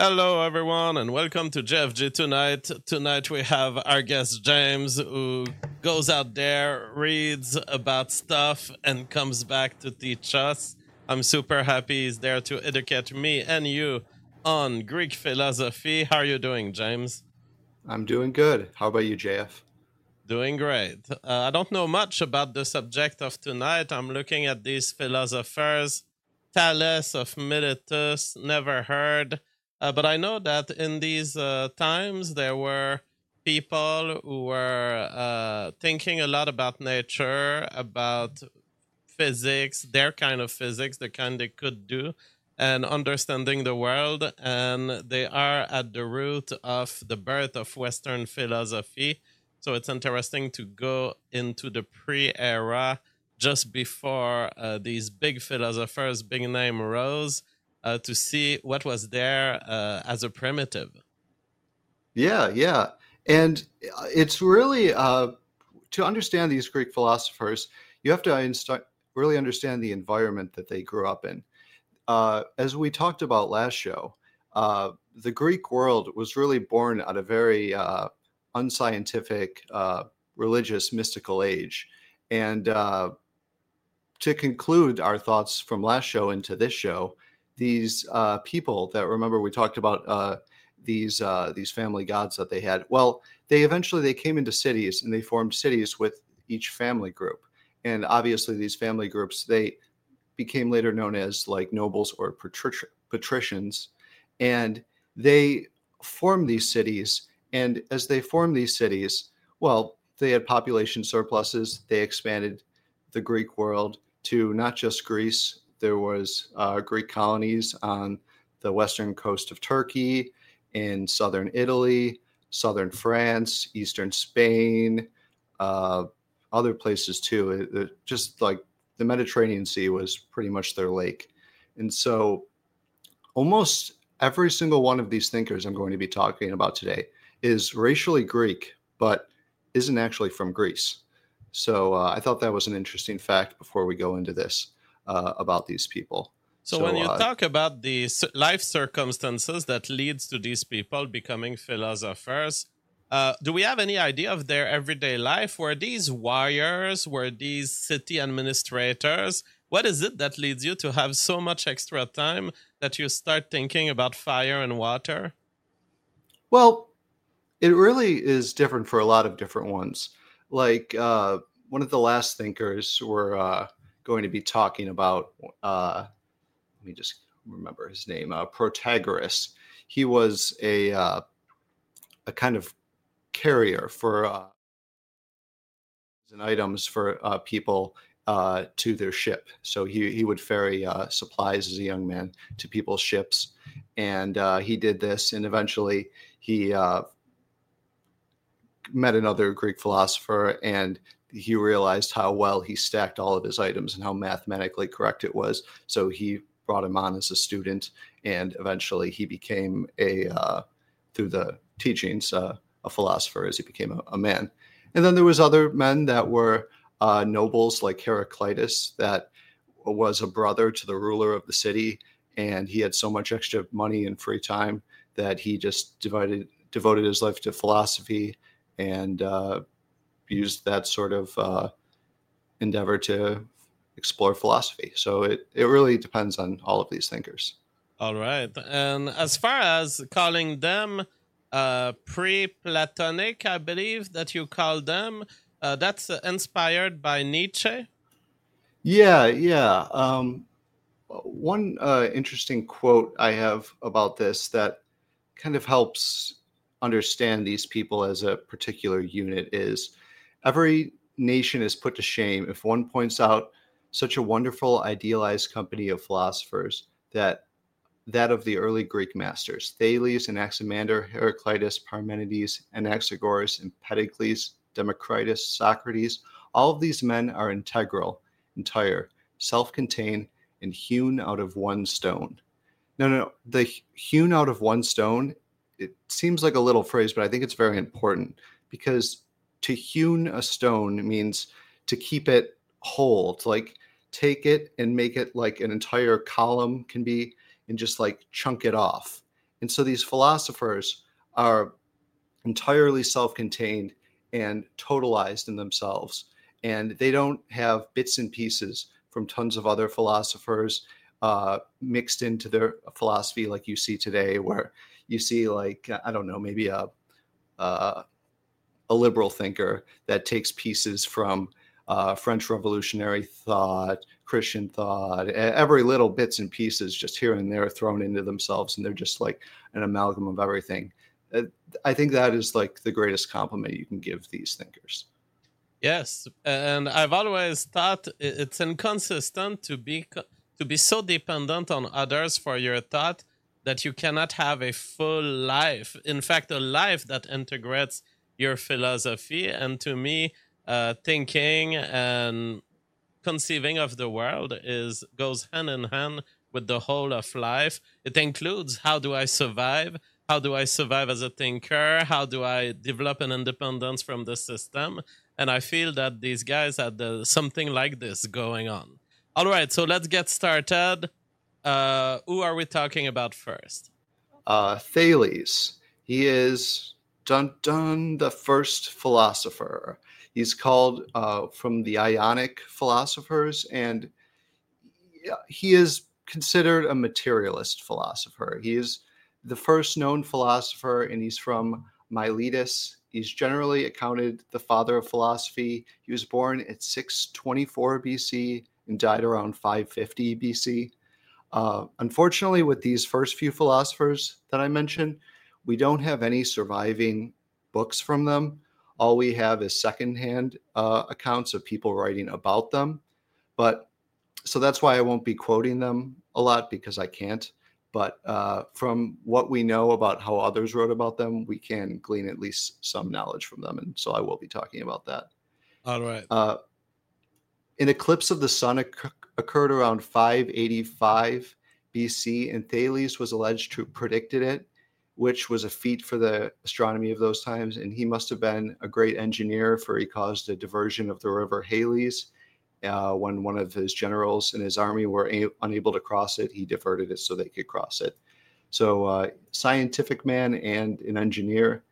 Hello, everyone, and welcome to JFG Tonight. Tonight we have our guest James, who goes out there, reads about stuff, and comes back to teach us. I'm super happy he's there to educate me and you on Greek philosophy. How are you doing, James? I'm doing good. How about you, JF? Doing great. I don't know much about the subject of tonight. I'm looking at these philosophers. Thales of Miletus, never heard. But I know that in these times there were people who were thinking a lot about nature, about physics, their kind of physics, the kind they could do, and understanding the world. And they are at the root of the birth of Western philosophy. So it's interesting to go into the pre era just before these big philosophers, big name rose, to see what was there as a primitive. Yeah. And it's really, to understand these Greek philosophers, you have to really understand the environment that they grew up in. As we talked about last show, the Greek world was really born at a very unscientific, religious, mystical age. And to conclude our thoughts from last show into this show, these people that remember we talked about these family gods that they had. Well, they came into cities and they formed cities with each family group, and obviously these family groups they became later known as like nobles or patricians, and they formed these cities. And as they formed these cities, well, they had population surpluses. They expanded the Greek world to not just Greece. There was Greek colonies on the western coast of Turkey, in southern Italy, southern France, eastern Spain, uh, other places too. Just like the Mediterranean Sea was pretty much their lake. And so almost every single one of these thinkers I'm going to be talking about today is racially Greek, but isn't actually from Greece. So I thought that was an interesting fact before we go into this about these people. So when So you talk about the life circumstances that leads to these people becoming philosophers, do we have any idea of their everyday life? Were these warriors? Were these city administrators? What is it that leads you to have so much extra time that you start thinking about fire and water? well, it really is different for a lot of different ones. Like one of the last thinkers we're going to be talking about. Let me just remember his name. Protagoras. He was a kind of carrier for and items for people to their ship. So he would ferry supplies as a young man to people's ships, and he did this, and eventually he met another Greek philosopher, and he realized how well he stacked all of his items and how mathematically correct it was. So he brought him on as a student, and eventually he became through the teachings, a philosopher as he became a man. And then there was other men that were nobles like Heraclitus, that was a brother to the ruler of the city, and he had so much extra money and free time that he just devoted his life to philosophy and used that sort of endeavor to explore philosophy. So it really depends on all of these thinkers. All right. And as far as calling them pre Platonic, I believe that you call them, that's inspired by Nietzsche. Yeah. One interesting quote I have about this that kind of helps understand these people as a particular unit is every nation is put to shame if one points out such a wonderful idealized company of philosophers that of the early Greek masters, Thales, Anaximander, Heraclitus, Parmenides, Anaxagoras, Empedocles, Democritus, Socrates. All of these men are integral, entire, self-contained, and hewn out of one stone. No. The hewn out of one stone, it seems like a little phrase, but I think it's very important, because to hewn a stone means to keep it whole, to like take it and make it like an entire column can be, and just like chunk it off. And so these philosophers are entirely self-contained and totalized in themselves. And they don't have bits and pieces from tons of other philosophers mixed into their philosophy like you see today, where you see, like, I don't know, maybe a liberal thinker that takes pieces from French Revolutionary thought, Christian thought, every little bits and pieces just here and there thrown into themselves, and they're just like an amalgam of everything. I think that is like the greatest compliment you can give these thinkers. Yes, and I've always thought it's inconsistent to be so dependent on others for your thought that you cannot have a full life. In fact, a life that integrates your philosophy. And to me, thinking and conceiving of the world goes hand in hand with the whole of life. It includes, how do I survive? How do I survive as a thinker? How do I develop an independence from the system? And I feel that these guys had something like this going on. All right, so let's get started. Who are we talking about first? Thales. He is the first philosopher. He's called from the Ionic philosophers, and he is considered a materialist philosopher. He is the first known philosopher, and he's from Miletus. He's generally accounted the father of philosophy. He was born at 624 BC and died around 550 BC. Unfortunately, with these first few philosophers that I mentioned, we don't have any surviving books from them. All we have is secondhand accounts of people writing about them. But so that's why I won't be quoting them a lot, because I can't. But from what we know about how others wrote about them, we can glean at least some knowledge from them. And so I will be talking about that. All right. An eclipse of the sun occurred around 585 BC, and Thales was alleged to have predicted it, which was a feat for the astronomy of those times. And he must have been a great engineer, for he caused a diversion of the river Halys. When one of his generals in his army were unable to cross it, he diverted it so they could cross it. So scientific man and an engineer.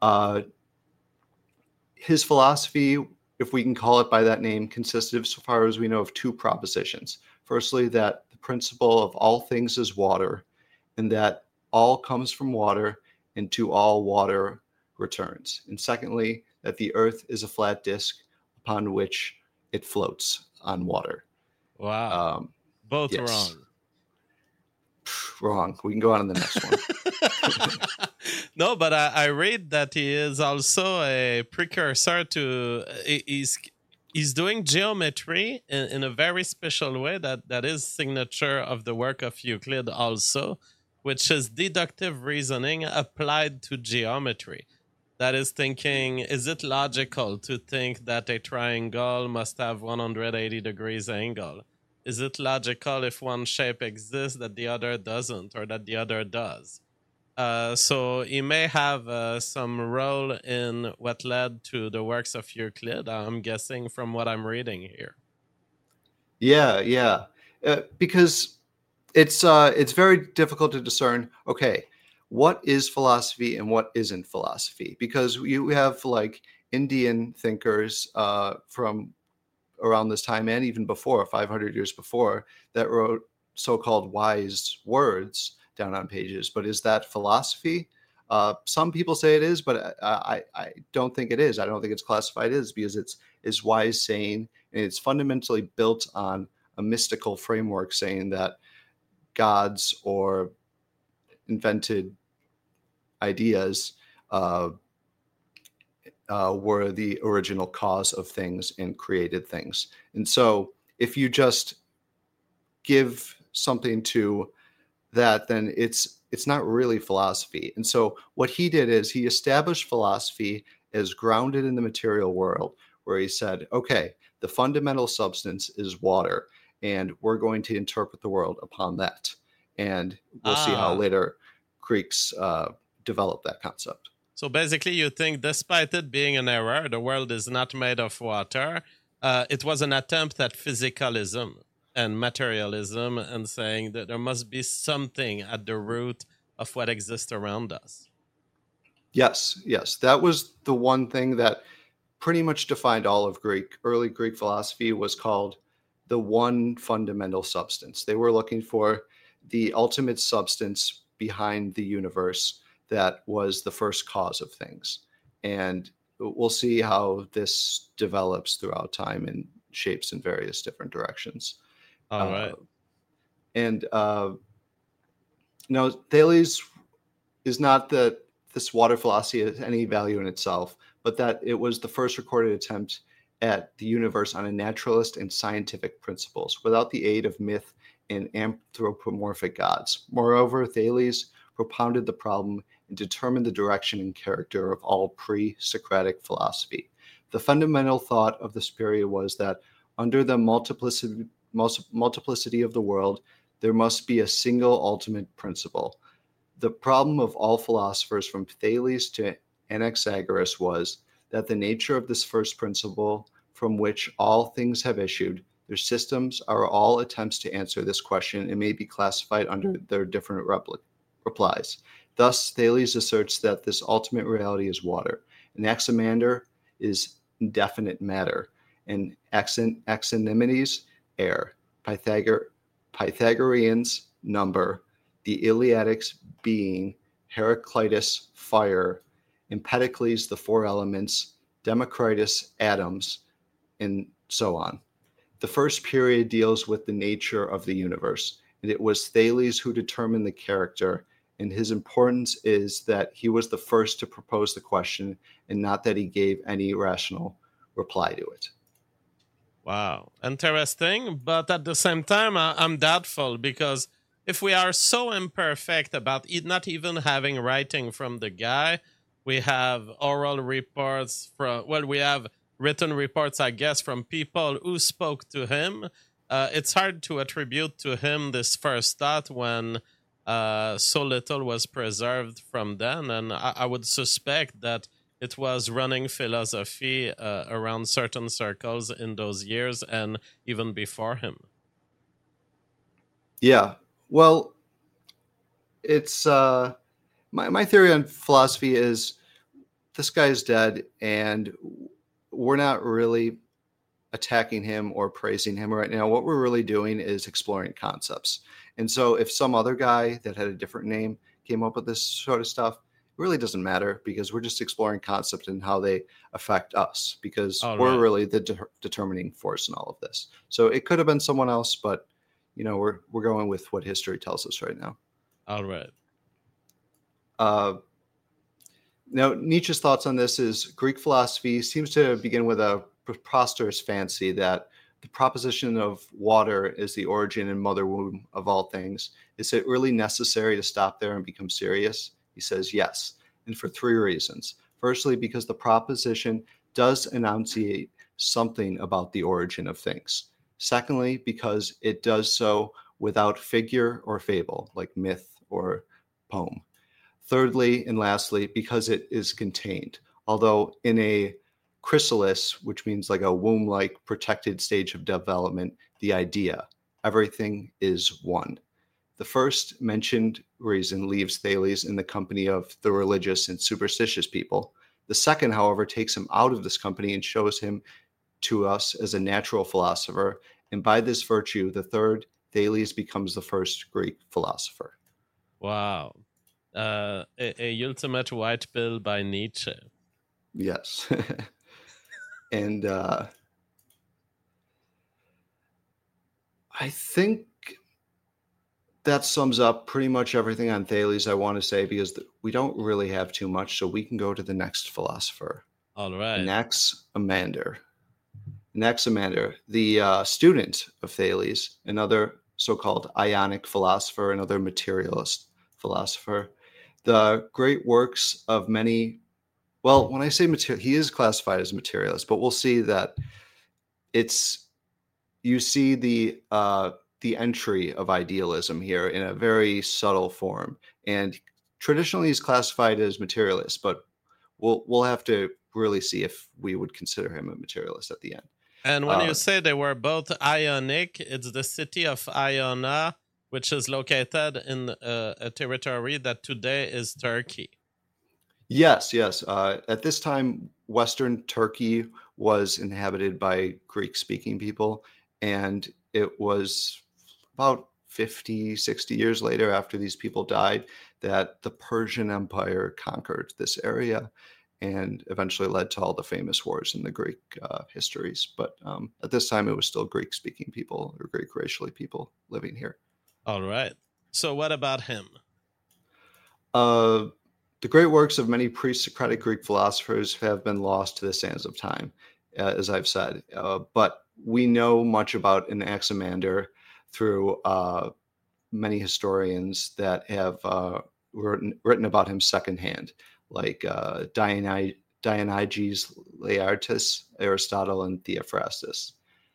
His philosophy, if we can call it by that name, consisted, so far as we know, of two propositions. Firstly, that the principle of all things is water, and that all comes from water, and to all water returns. And secondly, that the earth is a flat disk upon which it floats on water. Wow. Both yes. wrong. Wrong. We can go on to the next one. No, but I read that he is also a precursor to, he's doing geometry in a very special way that is signature of the work of Euclid also, which is deductive reasoning applied to geometry. That is thinking, is it logical to think that a triangle must have 180 degrees angle? Is it logical if one shape exists that the other doesn't, or that the other does? So he may have some role in what led to the works of Euclid, I'm guessing, from what I'm reading here. Yeah. Because it's very difficult to discern, okay, what is philosophy and what isn't philosophy? Because you have like Indian thinkers from around this time, and even before, 500 years before, that wrote so-called wise words down on pages. But is that philosophy? Some people say it is, but I don't think it is. I don't think it's classified as, because it's wise saying, and it's fundamentally built on a mystical framework saying that gods or invented ideas were the original cause of things and created things. And so if you just give something to that, then it's not really philosophy. And so what he did is he established philosophy as grounded in the material world, where he said, okay, the fundamental substance is water, and we're going to interpret the world upon that. And we'll see how later Greeks develop that concept. So basically, you think, despite it being an error, the world is not made of water. It was an attempt at physicalism and materialism, and saying that there must be something at the root of what exists around us. Yes, yes. That was the one thing that pretty much defined all of early Greek philosophy was called the one fundamental substance. They were looking for the ultimate substance behind the universe that was the first cause of things. And we'll see how this develops throughout time and shapes in various different directions. All right. And no, Thales is not that this water philosophy has any value in itself, but that it was the first recorded attempt at the universe on a naturalist and scientific principles, without the aid of myth and anthropomorphic gods. Moreover, Thales propounded the problem and determined the direction and character of all pre-Socratic philosophy. The fundamental thought of this period was that under the multiplicity of the world, there must be a single ultimate principle. The problem of all philosophers from Thales to Anaxagoras was that the nature of this first principle from which all things have issued, their systems are all attempts to answer this question and may be classified under their different replies. Thus, Thales asserts that this ultimate reality is water, Anaximander is indefinite matter, and Axiomenes air, Pythagoreans number, the Eleatics being, Heraclitus fire, Empedocles the four elements, Democritus atoms, and so on. The first period deals with the nature of the universe, and it was Thales who determined the character, and his importance is that he was the first to propose the question and not that he gave any rational reply to it. Wow, interesting. But at the same time, I'm doubtful, because if we are so imperfect about not even having writing from the guy, we have oral reports we have written reports, I guess, from people who spoke to him. It's hard to attribute to him this first thought when so little was preserved from then. And I would suspect that it was running philosophy around certain circles in those years and even before him. Yeah. Well, it's my theory on philosophy is this guy's dead, and we're not really attacking him or praising him right now. What we're really doing is exploring concepts. And so if some other guy that had a different name came up with this sort of stuff, it really doesn't matter, because we're just exploring concepts and how they affect us, because we're really the determining force in all of this. So it could have been someone else, but we're going with what history tells us right now. All right. Now, Nietzsche's thoughts on this is Greek philosophy seems to begin with a preposterous fancy that the proposition of water is the origin and mother womb of all things. Is it really necessary to stop there and become serious? He says yes, and for three reasons. Firstly, because the proposition does enunciate something about the origin of things. Secondly, because it does so without figure or fable, like myth or poem. Thirdly, and lastly, because it is contained, although in a chrysalis, which means like a womb-like protected stage of development, the idea, everything is one. The first mentioned reason leaves Thales in the company of the religious and superstitious people. The second, however, takes him out of this company and shows him to us as a natural philosopher. And by this virtue, the third, Thales becomes the first Greek philosopher. Wow. A ultimate white pill by Nietzsche. Yes. And I think that sums up pretty much everything on Thales I want to say, because we don't really have too much, so we can go to the next philosopher. All right. Anaximander. Anaximander, the student of Thales, another so-called Ionic philosopher, another materialist philosopher. The great works of many, well, when I say material, he is classified as a materialist, but we'll see that you see the entry of idealism here in a very subtle form. And traditionally he's classified as materialist, but we'll have to really see if we would consider him a materialist at the end. And when you say they were both Ionic, it's the city of Iona which is located in a territory that today is Turkey. Yes, yes. At this time, Western Turkey was inhabited by Greek-speaking people, and it was about 50, 60 years later after these people died that the Persian Empire conquered this area and eventually led to all the famous wars in the Greek histories. But at this time, it was still Greek-speaking people or Greek racially people living here. All right. So what about him? The great works of many pre-Socratic Greek philosophers have been lost to the sands of time, as I've said. But we know much about Anaximander through many historians that have written about him secondhand, like Dionysius Laertius, Aristotle, and Theophrastus.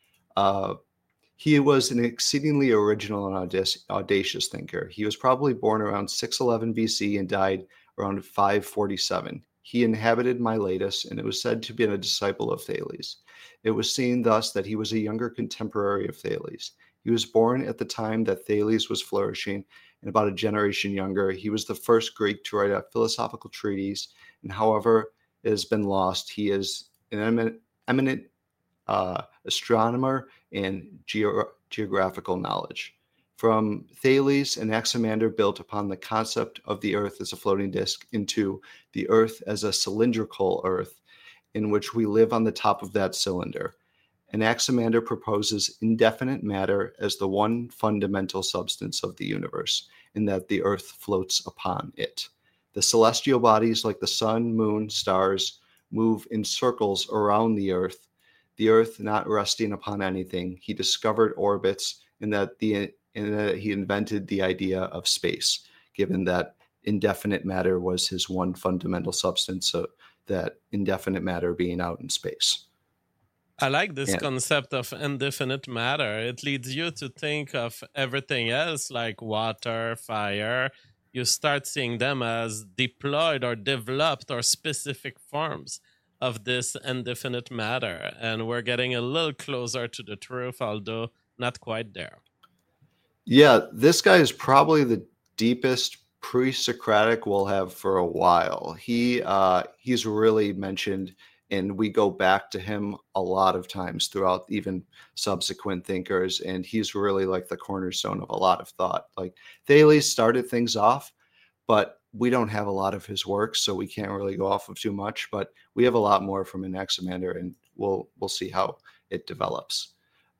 He was an exceedingly original and audacious thinker. He was probably born around 611 BC and died around 547. He inhabited Miletus, and it was said to be a disciple of Thales. It was seen thus that he was a younger contemporary of Thales. He was born at the time that Thales was flourishing, and about a generation younger. He was the first Greek to write a philosophical treatise, and however it has been lost, he is an eminent astronomer and geographical knowledge. From Thales, Anaximander built upon the concept of the Earth as a floating disk into the Earth as a cylindrical Earth in which we live on the top of that cylinder. Anaximander proposes indefinite matter as the one fundamental substance of the universe, in that the Earth floats upon it. The celestial bodies like the sun, moon, stars move in circles around the Earth not resting upon anything. He discovered orbits, and that he invented the idea of space, given that indefinite matter was his one fundamental substance, so that indefinite matter being out in space. I like this concept of indefinite matter. It leads you to think of everything else like water, fire. You start seeing them as deployed or developed or specific forms of this indefinite matter. And we're getting a little closer to the truth, although not quite there. Yeah, this guy is probably the deepest pre-Socratic we'll have for a while. He's really mentioned, and we go back to him a lot of times throughout even subsequent thinkers, and he's really like the cornerstone of a lot of thought. Like Thales started things off, but we don't have a lot of his works, so we can't really go off of too much. But we have a lot more from Anaximander, and we'll see how it develops.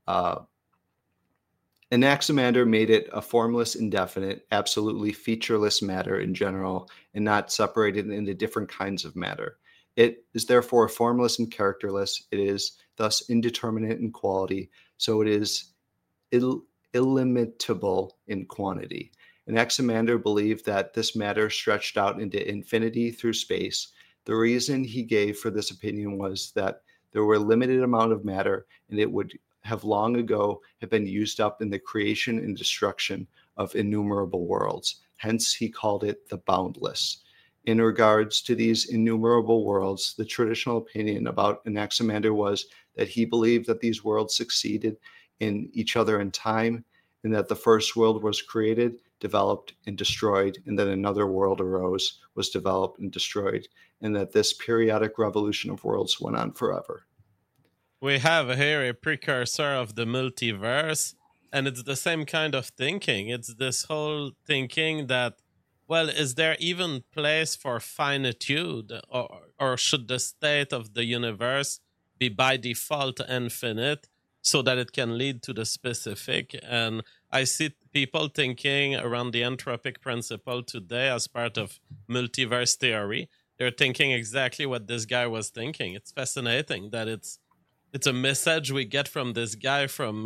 Anaximander made it a formless, indefinite, absolutely featureless matter in general, and not separated into different kinds of matter. It is therefore formless and characterless. It is thus indeterminate in quality, so it is illimitable in quantity. Anaximander believed that this matter stretched out into infinity through space. The reason he gave for this opinion was that there were a limited amount of matter, and it would have long ago have been used up in the creation and destruction of innumerable worlds. Hence, he called it the boundless. In regards to these innumerable worlds, the traditional opinion about Anaximander was that he believed that these worlds succeeded in each other in time, and that the first world was created, developed, and destroyed, and then another world arose, was developed and destroyed, and that this periodic revolution of worlds went on forever. We have here a precursor of the multiverse, and it's the same kind of thinking. It's this whole thinking that, well, is there even place for finitude, or should the state of the universe be by default infinite so that it can lead to the specific? And I see people thinking around the entropic principle today as part of multiverse theory. They're thinking exactly what this guy was thinking. It's fascinating that it's a message we get from this guy from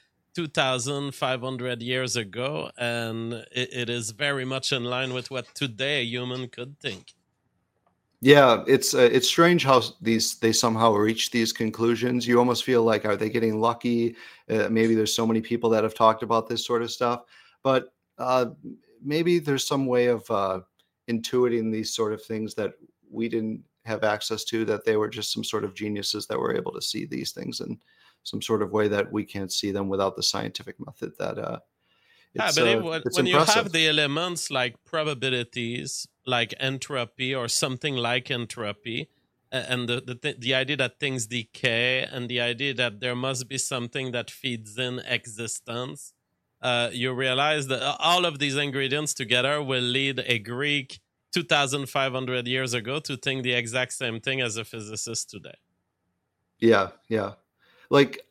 2,500 years ago, and it is very much in line with what today a human could think. Yeah, it's strange how they somehow reach these conclusions. You almost feel like, are they getting lucky? Maybe there's so many people that have talked about this sort of stuff, but maybe there's some way of intuiting these sort of things that we didn't have access to, that they were just some sort of geniuses that were able to see these things in some sort of way that we can't see them without the scientific method that I It's believe it's when you have impressive. the elements like probabilities, like entropy, or something like entropy, and the idea that things decay, and the idea that there must be something that feeds in existence, you realize that all of these ingredients together will lead a Greek 2,500 years ago to think the exact same thing as a physicist today. Yeah, yeah. Like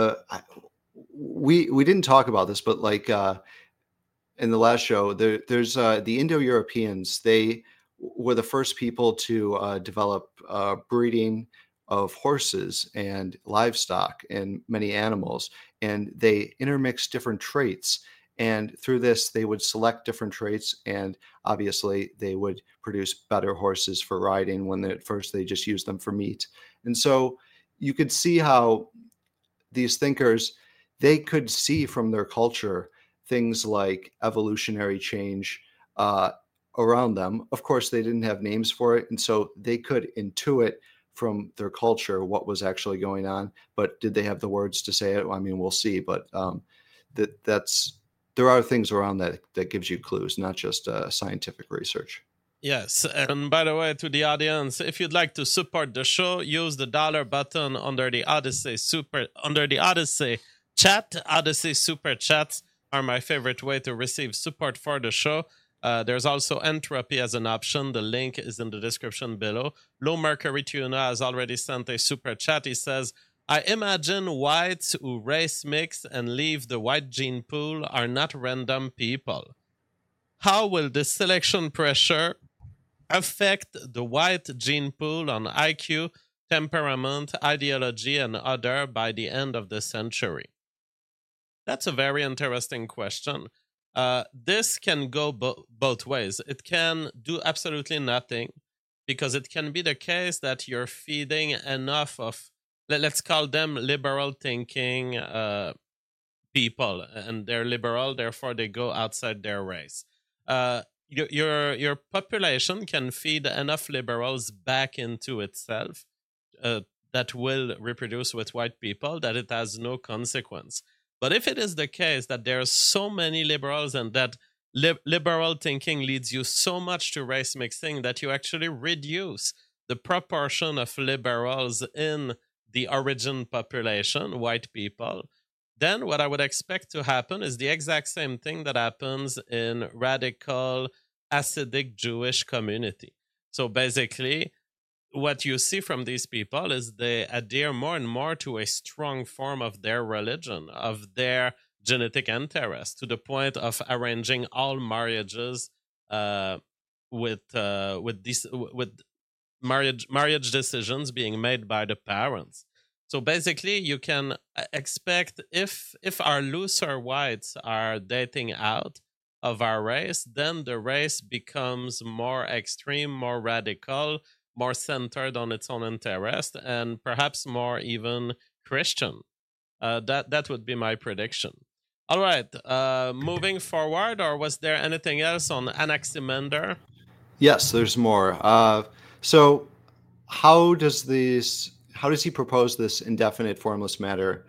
we didn't talk about this, but like in the last show, there's the Indo-Europeans. They were the first people to develop breeding of horses and livestock and many animals, and they intermixed different traits. And through this, they would select different traits, and obviously, they would produce better horses for riding when at first they just used them for meat. And so you could see how these thinkers, they could see from their culture things like evolutionary change uh, around them. Of course, they didn't have names for it, and so they could intuit from their culture what was actually going on. But did they have the words to say it? Well, I mean, we'll see. But that's there are things around that gives you clues, not just scientific research. Yes, and by the way, to the audience, if you'd like to support the show, use the dollar button under the Odyssey chat. Odyssey super chats are my favorite way to receive support for the show. There's also entropy as an option. The link is in the description below. Low Mercury Tuna has already sent a super chat. He says, I imagine whites who race mix and leave the white gene pool are not random people. How will this selection pressure affect the white gene pool on IQ, temperament, ideology, and other by the end of the century? That's a very interesting question. This can go both ways. It can do absolutely nothing, because it can be the case that you're feeding enough of, let's call them liberal thinking people, and they're liberal, therefore they go outside their race. Your population can feed enough liberals back into itself that will reproduce with white people, that it has no consequence. But if it is the case that there are so many liberals, and that liberal thinking leads you so much to race mixing that you actually reduce the proportion of liberals in the origin population, white people, then what I would expect to happen is the exact same thing that happens in radical Hasidic Jewish community. So basically, what you see from these people is they adhere more and more to a strong form of their religion, of their genetic interest, to the point of arranging all marriages with marriage decisions being made by the parents. So basically, you can expect, if our looser whites are dating out of our race, then the race becomes more extreme, more radical, more centered on its own interest, and perhaps more even Christian. That would be my prediction. All right, moving forward, or was there anything else on Anaximander? Yes, there's more. So how does he propose this indefinite formless matter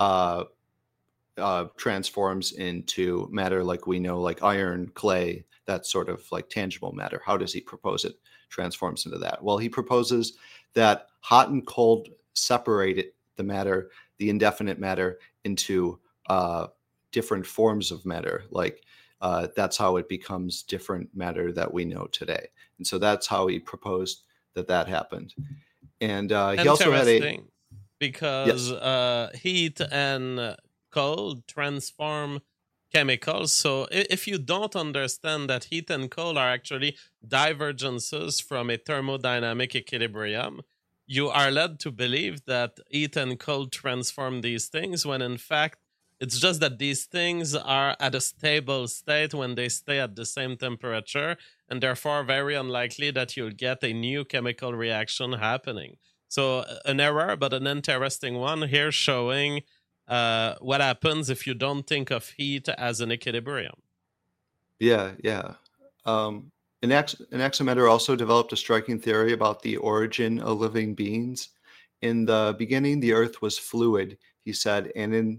transforms into matter like we know, like iron, clay, that sort of like tangible matter? How does he propose it transforms into that? Well, he proposes that hot and cold separate the matter, the indefinite matter, into different forms of matter. Like that's how it becomes different matter that we know today. And so that's how he proposed that happened. And he also had Interesting, because yes, heat and cold transform chemicals. So if you don't understand that heat and cold are actually divergences from a thermodynamic equilibrium, you are led to believe that heat and cold transform these things, when in fact it's just that these things are at a stable state when they stay at the same temperature, and therefore very unlikely that you'll get a new chemical reaction happening. So an error, but an interesting one here, showing what happens if you don't think of heat as an equilibrium. yeah. Anaximander also developed a striking theory about the origin of living beings. In the beginning, the earth was fluid, he said, and in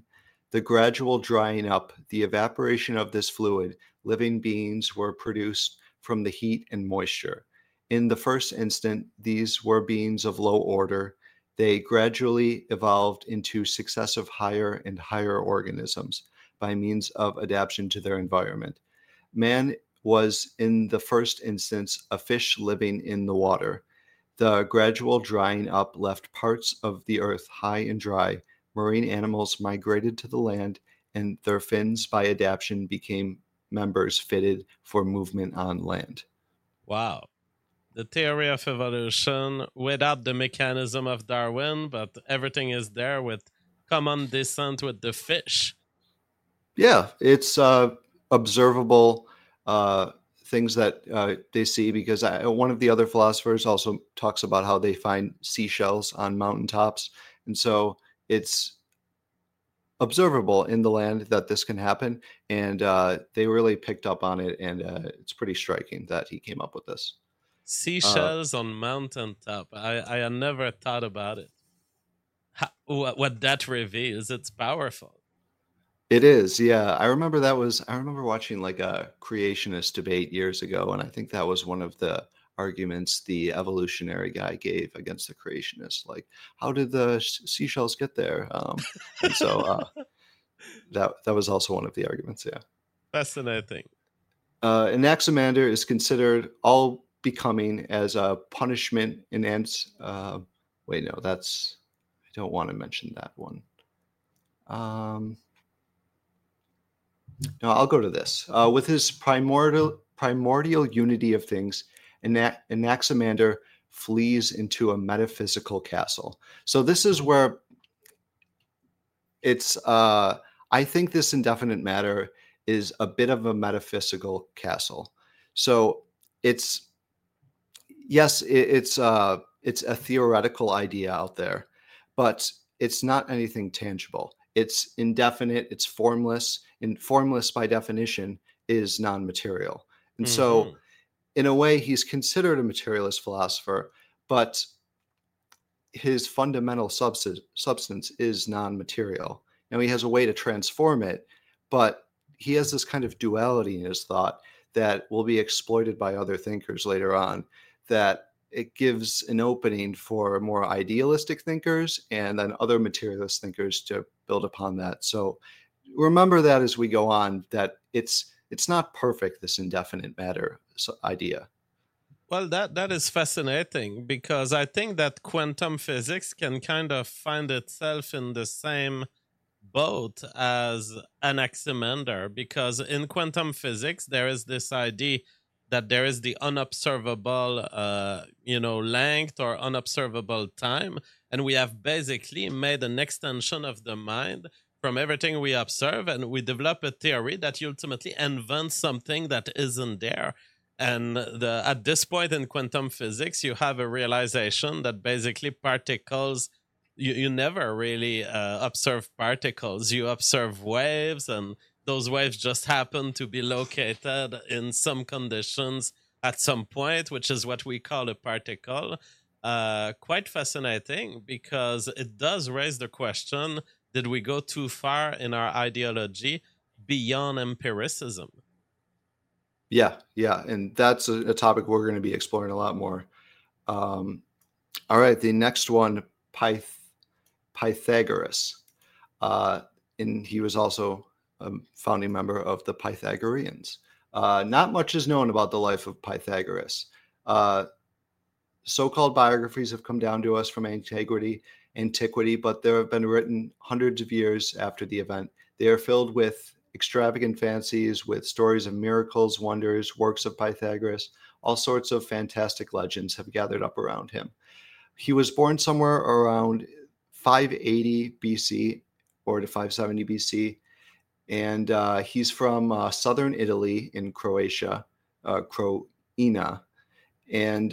The gradual drying up, the evaporation of this fluid, living beings were produced from the heat and moisture. In the first instant, these were beings of low order. They gradually evolved into successive higher and higher organisms by means of adaptation to their environment. Man was, in the first instance, a fish living in the water. The gradual drying up left parts of the earth high and dry. Marine animals migrated to the land, and their fins, by adaptation, became members fitted for movement on land. Wow. The theory of evolution without the mechanism of Darwin, but everything is there with common descent with the fish. Yeah, it's observable things that they see, because one of the other philosophers also talks about how they find seashells on mountaintops. And so it's observable in the land that this can happen. And they really picked up on it. And it's pretty striking that he came up with this. Seashells on mountaintop. I had never thought about it. What that reveals, it's powerful. It is, yeah. I remember watching like a creationist debate years ago, and I think that was one of the arguments the evolutionary guy gave against the creationists. Like, how did the seashells get there? And so that was also one of the arguments, yeah. Fascinating. Anaximander is considered all becoming as a punishment in wait, no, I don't want to mention that one. No, I'll go to this. With his primordial unity of things, Anaximander flees into a metaphysical castle. So this is where it's, I think this indefinite matter is a bit of a metaphysical castle. So it's a theoretical idea out there, but it's not anything tangible. It's indefinite, it's formless, and formless by definition is non-material. And so in a way, he's considered a materialist philosopher, but his fundamental substance is non-material. Now he has a way to transform it, but he has this kind of duality in his thought that will be exploited by other thinkers later on, that it gives an opening for more idealistic thinkers and then other materialist thinkers to build upon that. So remember that as we go on, that it's not perfect, this indefinite matter idea. Well, that is fascinating, because I think that quantum physics can kind of find itself in the same boat as Anaximander, because in quantum physics there is this idea that there is the unobservable length or unobservable time, and we have basically made an extension of the mind from everything we observe, and we develop a theory that ultimately invents something that isn't there. And at this point in quantum physics, you have a realization that basically particles, you never really observe particles. You observe waves, and those waves just happen to be located in some conditions at some point, which is what we call a particle. Quite fascinating, because it does raise the question, did we go too far in our ideology beyond empiricism? Yeah. And that's a topic we're going to be exploring a lot more. All right. The next one, Pythagoras. And he was also a founding member of the Pythagoreans. Not much is known about the life of Pythagoras. So-called biographies have come down to us from antiquity, but there have been written hundreds of years after the event. They are filled with extravagant fancies, with stories of miracles, wonders, works of Pythagoras. All sorts of fantastic legends have gathered up around him. He was born somewhere around 580 BC or to 570 BC, and he's from southern Italy in Croatia, Croina. And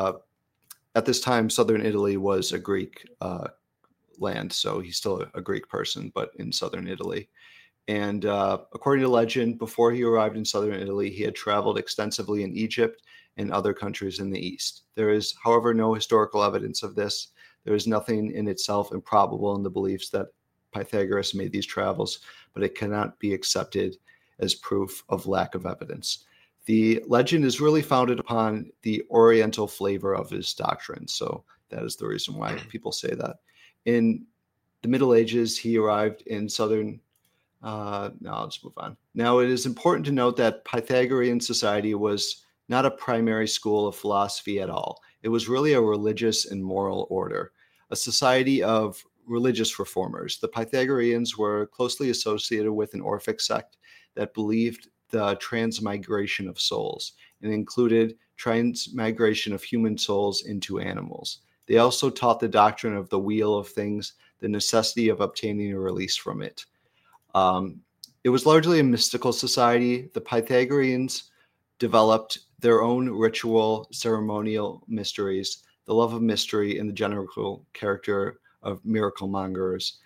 at this time, southern Italy was a Greek land, so he's still a Greek person, but in southern Italy. And according to legend, before he arrived in southern Italy, he had traveled extensively in Egypt and other countries in the East. There is, however, no historical evidence of this. There is nothing in itself improbable in the beliefs that Pythagoras made these travels, but it cannot be accepted as proof of lack of evidence. The legend is really founded upon the Oriental flavor of his doctrine, so that is the reason why people say that. In the Middle Ages, he arrived in southern. Now I'll just move on. Now, it is important to note that Pythagorean society was not a primary school of philosophy at all. It was really a religious and moral order, a society of religious reformers. The Pythagoreans were closely associated with an Orphic sect that believed the transmigration of souls and included transmigration of human souls into animals. They also taught the doctrine of the wheel of things, the necessity of obtaining a release from it. It was largely a mystical society. The Pythagoreans developed their own ritual, ceremonial mysteries, the love of mystery, and the general character of miracle mongers.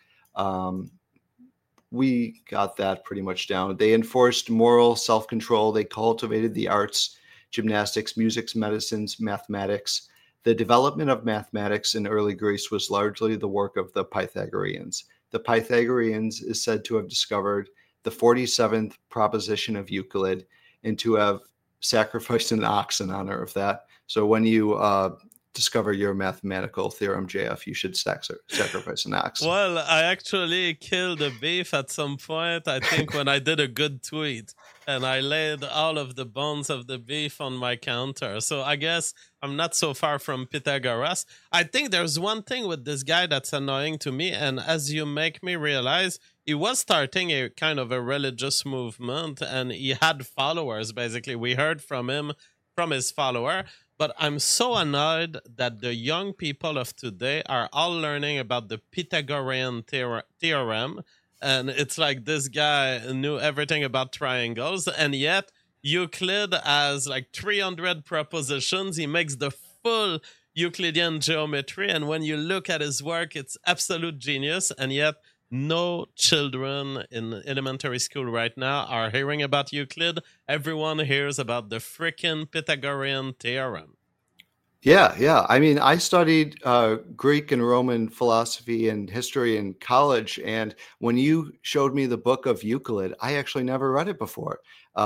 We got that pretty much down. They enforced moral self-control. They cultivated the arts, gymnastics, music, medicines, mathematics. The development of mathematics in early Greece was largely the work of the Pythagoreans. The Pythagoreans is said to have discovered the 47th proposition of Euclid and to have sacrificed an ox in honor of that. So when you discover your mathematical theorem, JF, you should sacrifice an ox. Well, I actually killed a beef at some point, I think when I did a good tweet, and I laid all of the bones of the beef on my counter. So I guess I'm not so far from Pythagoras. I think there's one thing with this guy that's annoying to me, and as you make me realize, he was starting a kind of a religious movement, and he had followers, basically. We heard from him, from his follower. But I'm so annoyed that the young people of today are all learning about the Pythagorean theorem. And it's like this guy knew everything about triangles. And yet Euclid has like 300 propositions. He makes the full Euclidean geometry. And when you look at his work, it's absolute genius. And yet no children in elementary school right now are hearing about Euclid. Everyone hears about the freaking Pythagorean theorem. Yeah. I mean, I studied Greek and Roman philosophy and history in college, and when you showed me the book of Euclid, I actually never read it before.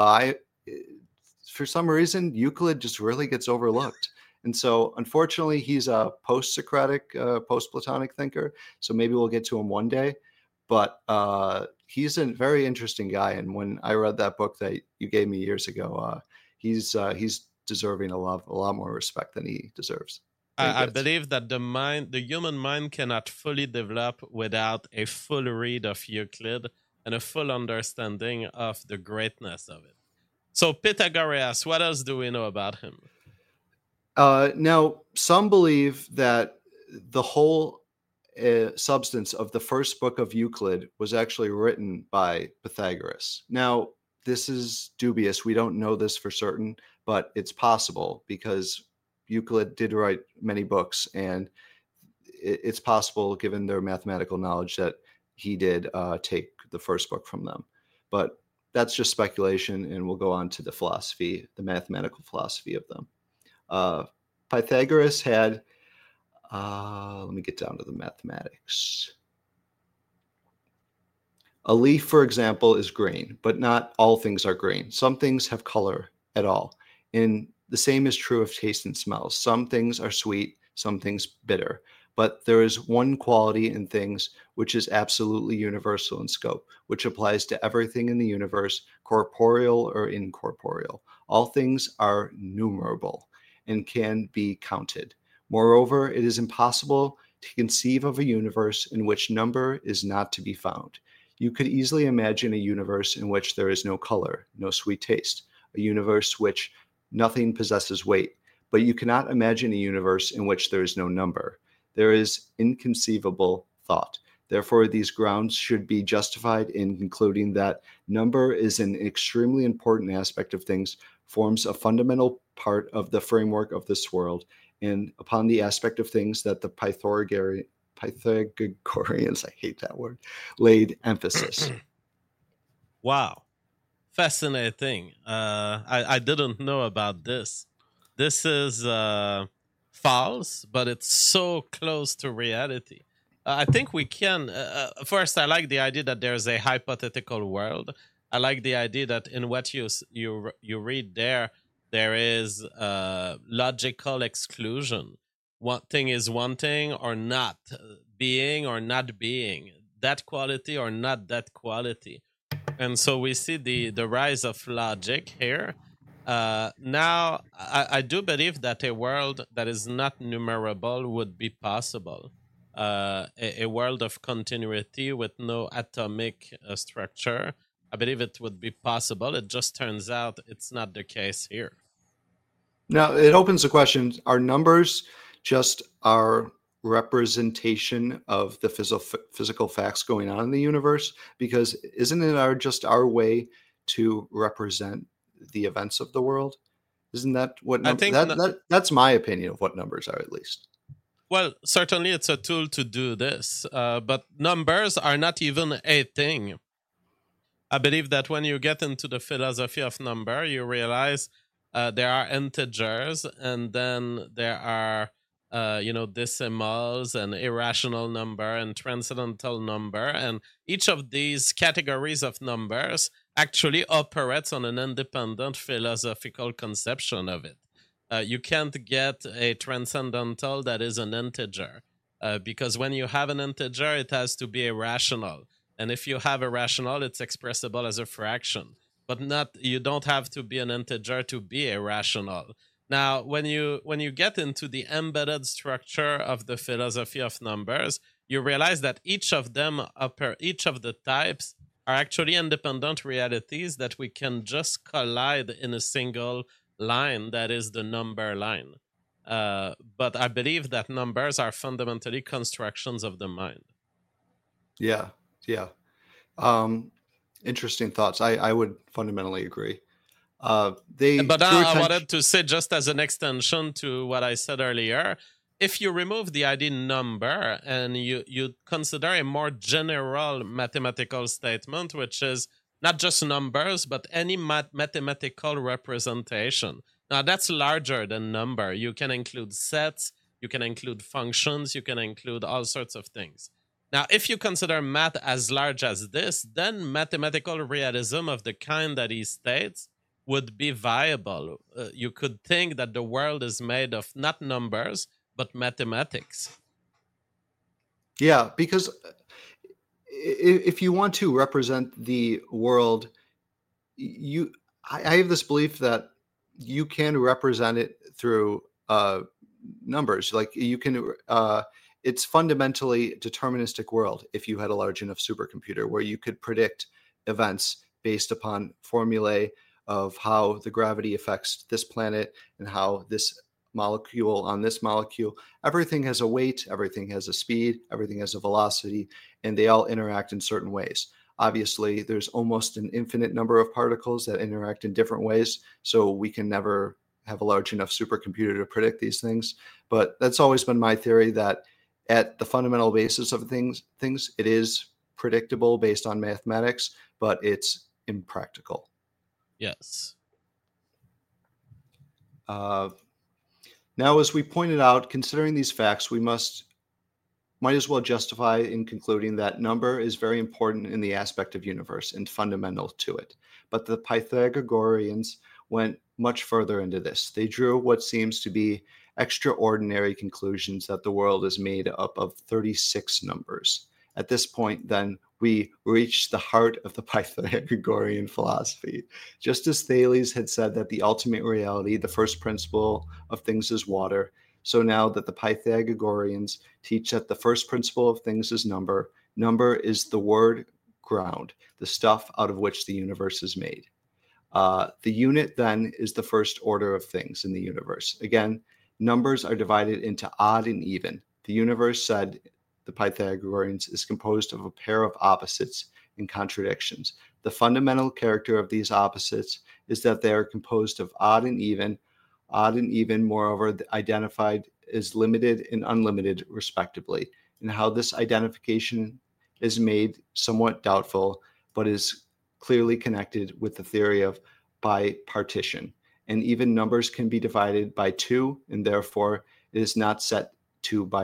For some reason, Euclid just really gets overlooked. And so, unfortunately, he's a post-Socratic, post-Platonic thinker, so maybe we'll get to him one day. But he's a very interesting guy, and when I read that book that you gave me years ago, he's deserving a lot more respect than he deserves. I believe that the human mind cannot fully develop without a full read of Euclid and a full understanding of the greatness of it. So Pythagoras, what else do we know about him? Now, some believe that the whole substance of the first book of Euclid was actually written by Pythagoras. Now, this is dubious. We don't know this for certain, but it's possible because Euclid did write many books, and it's possible, given their mathematical knowledge, that he did take the first book from them. But that's just speculation, and we'll go on to the mathematical philosophy of them. Pythagoras had, let me get down to the mathematics. A leaf, for example, is green, but not all things are green. Some things have color at all. And the same is true of taste and smells. Some things are sweet, some things bitter. But there is one quality in things which is absolutely universal in scope, which applies to everything in the universe, corporeal or incorporeal. All things are numerable and can be counted. Moreover, it is impossible to conceive of a universe in which number is not to be found. You could easily imagine a universe in which there is no color, no sweet taste, a universe which nothing possesses weight, but you cannot imagine a universe in which there is no number. There is inconceivable thought. Therefore, these grounds should be justified in concluding that number is an extremely important aspect of things, forms a fundamental part of the framework of this world, and upon the aspect of things that the Pythagoreans, I hate that word, laid emphasis. Wow. Fascinating. I didn't know about this. This is false, but it's so close to reality. I think we can. First, I like the idea that there's a hypothetical world. I like the idea that in what you read there, there is logical exclusion. One thing is one thing or not, being or not being, that quality or not that quality. And so we see the rise of logic here. Now, I do believe that a world that is not numerable would be possible. A world of continuity with no atomic structure. I believe it would be possible. It just turns out it's not the case here. Now, it opens the question, are numbers just our representation of the physical facts going on in the universe? Because isn't it just our way to represent the events of the world? Isn't that what I think that's my opinion of what numbers are, at least. Well, certainly it's a tool to do this, but numbers are not even a thing. I believe that when you get into the philosophy of number, you realize there are integers, and then there are decimals and irrational number and transcendental number, and each of these categories of numbers actually operates on an independent philosophical conception of it. You can't get a transcendental that is an integer, because when you have an integer, it has to be irrational. And if you have a rational, it's expressible as a fraction. But not, you don't have to be an integer to be irrational. Now, when you get into the embedded structure of the philosophy of numbers, you realize that each of the types are actually independent realities that we can just collide in a single line, that is the number line. But I believe that numbers are fundamentally constructions of the mind. Yeah. Interesting thoughts. I would fundamentally agree. But I wanted to say, just as an extension to what I said earlier, if you remove the ID number and you consider a more general mathematical statement, which is not just numbers, but any mathematical representation. Now, that's larger than number. You can include sets, you can include functions, you can include all sorts of things. Now, if you consider math as large as this, then mathematical realism of the kind that he states would be viable. You could think that the world is made of not numbers, but mathematics. Yeah, because if you want to represent the world, I have this belief that you can represent it through numbers. Like you can, it's fundamentally deterministic world if you had a large enough supercomputer where you could predict events based upon formulae of how the gravity affects this planet and how this molecule on this molecule. Everything has a weight, everything has a speed, everything has a velocity, and they all interact in certain ways. Obviously, there's almost an infinite number of particles that interact in different ways, so we can never have a large enough supercomputer to predict these things. But that's always been my theory, that at the fundamental basis of things, it is predictable based on mathematics, but it's impractical. Yes. Now, as we pointed out, considering these facts, we might as well justify in concluding that number is very important in the aspect of universe and fundamental to it. But the Pythagoreans went much further into this. They drew what seems to be extraordinary conclusions that the world is made up of 36 numbers. At this point, then, we reach the heart of the Pythagorean philosophy. Just as Thales had said that the ultimate reality, the first principle of things is water, so now that the Pythagoreans teach that the first principle of things is number, number is the word ground, the stuff out of which the universe is made. The unit then is the first order of things in the universe. Again, numbers are divided into odd and even. The universe, said the Pythagoreans, is composed of a pair of opposites and contradictions. The fundamental character of these opposites is that they are composed of odd and even, moreover, identified as limited and unlimited, respectively. And how this identification is made somewhat doubtful, but is clearly connected with the theory of bipartition. And even numbers can be divided by two, and therefore it is not set to by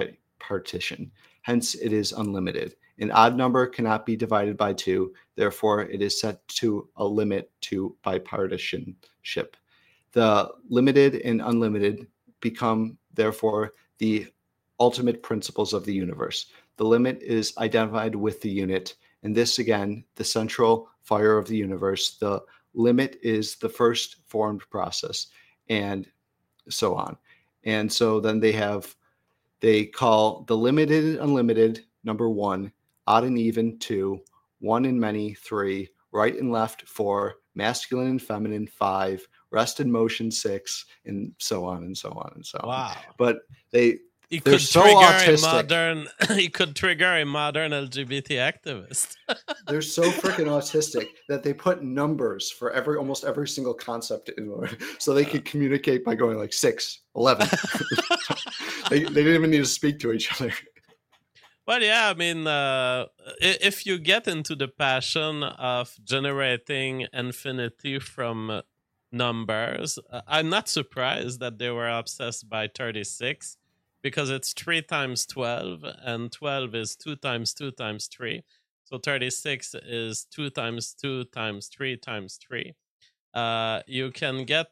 partition. Hence, it is unlimited. An odd number cannot be divided by 2. Therefore, it is set to a limit to bipartisanship. The limited and unlimited become, therefore, the ultimate principles of the universe. The limit is identified with the unit, and this, again, the central fire of the universe. The limit is the first formed process, and so on. And so then they call the limited and unlimited number 1, odd and even 2, 1 and many 3, right and left 4, masculine and feminine 5, rest and motion 6, and so on and so on and so on. Wow. But He they're could so trigger autistic. he could trigger a modern LGBT activist. They're so freaking autistic that they put numbers for almost every single concept in order, so they could communicate by going like 6, 11. They didn't even need to speak to each other. Well, yeah, I mean, if you get into the passion of generating infinity from numbers, I'm not surprised that they were obsessed by 36, because it's 3 times 12, and 12 is 2 times 2 times 3. So 36 is 2 times 2 times 3 times 3. You can get,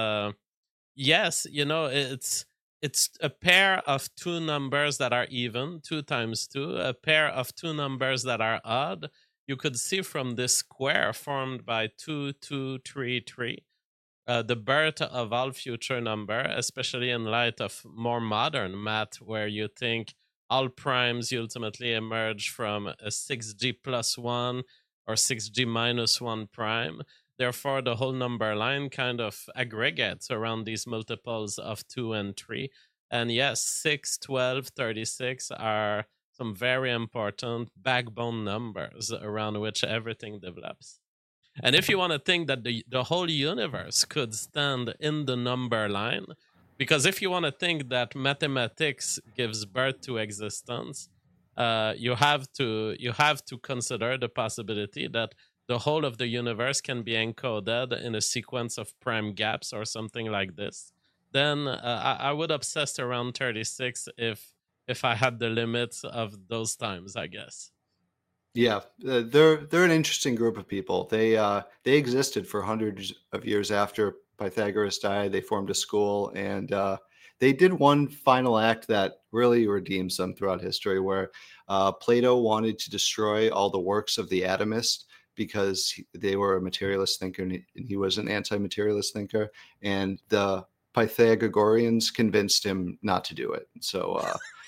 yes, it's a pair of 2 numbers that are even, 2 times 2, a pair of 2 numbers that are odd. You could see from this square formed by 2, 2, 3, 3, the birth of all future number, especially in light of more modern math, where you think all primes ultimately emerge from a 6G plus 1 or 6G minus 1 prime. Therefore, the whole number line kind of aggregates around these multiples of 2 and 3. And yes, 6, 12, 36 are some very important backbone numbers around which everything develops. And if you want to think that the whole universe could stand in the number line, because if you want to think that mathematics gives birth to existence, you have to consider the possibility that the whole of the universe can be encoded in a sequence of prime gaps or something like this. Then I would obsess around 36 if I had the limits of those times, I guess. Yeah, they're an interesting group of people. They existed for hundreds of years after Pythagoras died. They formed a school, and they did one final act that really redeems them throughout history, where Plato wanted to destroy all the works of the atomists because they were a materialist thinker and he was an anti-materialist thinker, and the Pythagoreans convinced him not to do it. So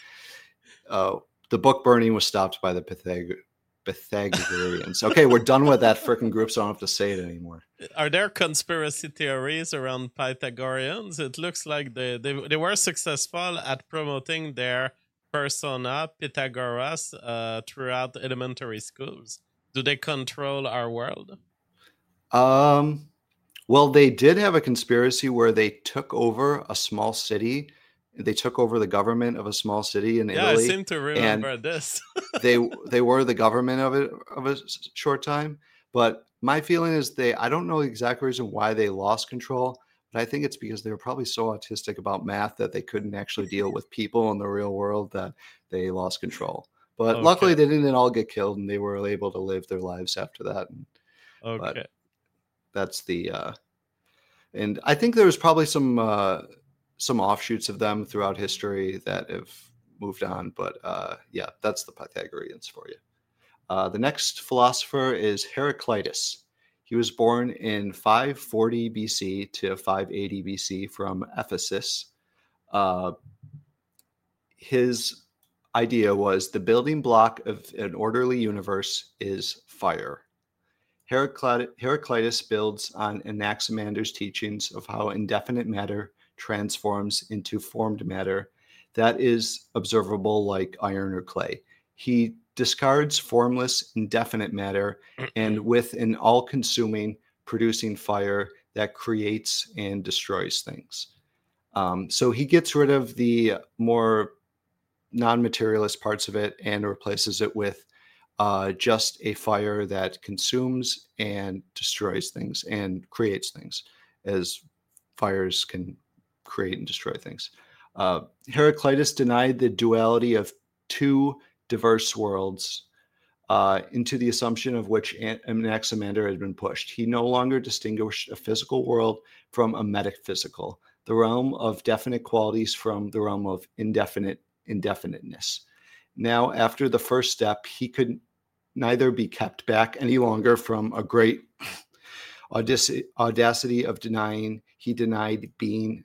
the book burning was stopped by the Pythagoreans. Okay, we're done with that freaking group, so I don't have to say it anymore. Are there conspiracy theories around Pythagoreans? It looks like they were successful at promoting their persona, Pythagoras, throughout elementary schools. Do they control our world? Well, they did have a conspiracy where they took over a small city. They took over the government of a small city in Italy. Yeah, I seem to remember this. they were the government of a short time. But my feeling is I don't know the exact reason why they lost control, but I think it's because they were probably so autistic about math that they couldn't actually deal with people in the real world that they lost control. But luckily they didn't all get killed, and they were able to live their lives after that. Okay. But that's and I think there was probably some offshoots of them throughout history that have moved on. But yeah, that's the Pythagoreans for you. The next philosopher is Heraclitus. He was born in 540 BC to 580 BC from Ephesus. His idea was the building block of an orderly universe is fire. Heraclitus builds on Anaximander's teachings of how indefinite matter transforms into formed matter that is observable like iron or clay. He discards formless, indefinite matter, and with an all-consuming, producing fire that creates and destroys things. So he gets rid of the more non-materialist parts of it and replaces it with just a fire that consumes and destroys things and creates things, as fires can create and destroy things. Heraclitus denied the duality of two diverse worlds into the assumption of which Anaximander had been pushed. He no longer distinguished a physical world from a metaphysical, the realm of definite qualities from the realm of indefiniteness. Now, after the first step, he could neither be kept back any longer from a great audacity of denying. He denied being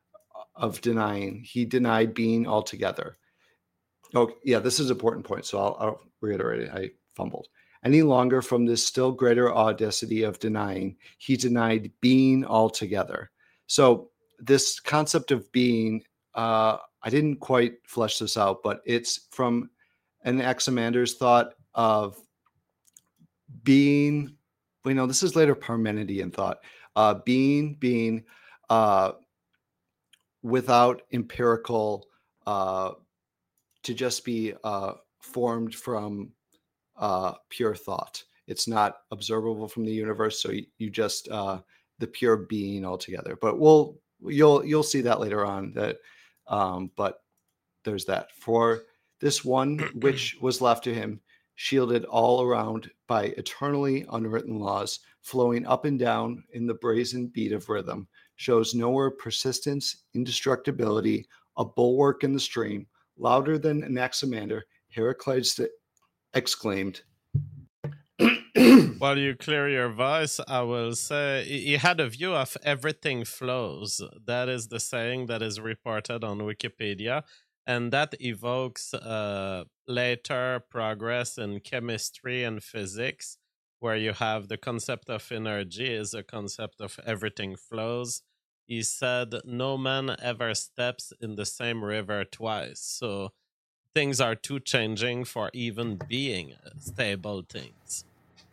altogether. Oh, yeah, this is an important point, so I'll reiterate it. I fumbled. Any longer from this still greater audacity of denying, he denied being altogether. So this concept of being, I didn't quite flesh this out, but it's from Anaximander's thought of being, this is later Parmenidean thought, being without empirical, to just be formed from pure thought. It's not observable from the universe, so you just the pure being altogether. But you'll see that later on. That, but there's that. For this one which was left to him, shielded all around by eternally unwritten laws, flowing up and down in the brazen beat of rhythm, shows nowhere persistence, indestructibility, a bulwark in the stream. Louder than Anaximander, Heraclitus exclaimed. While you clear your voice, I will say he had a view of everything flows. That is the saying that is reported on Wikipedia, and that evokes later progress in chemistry and physics, where you have the concept of energy is a concept of everything flows. He said, no man ever steps in the same river twice. So things are too changing for even being stable things.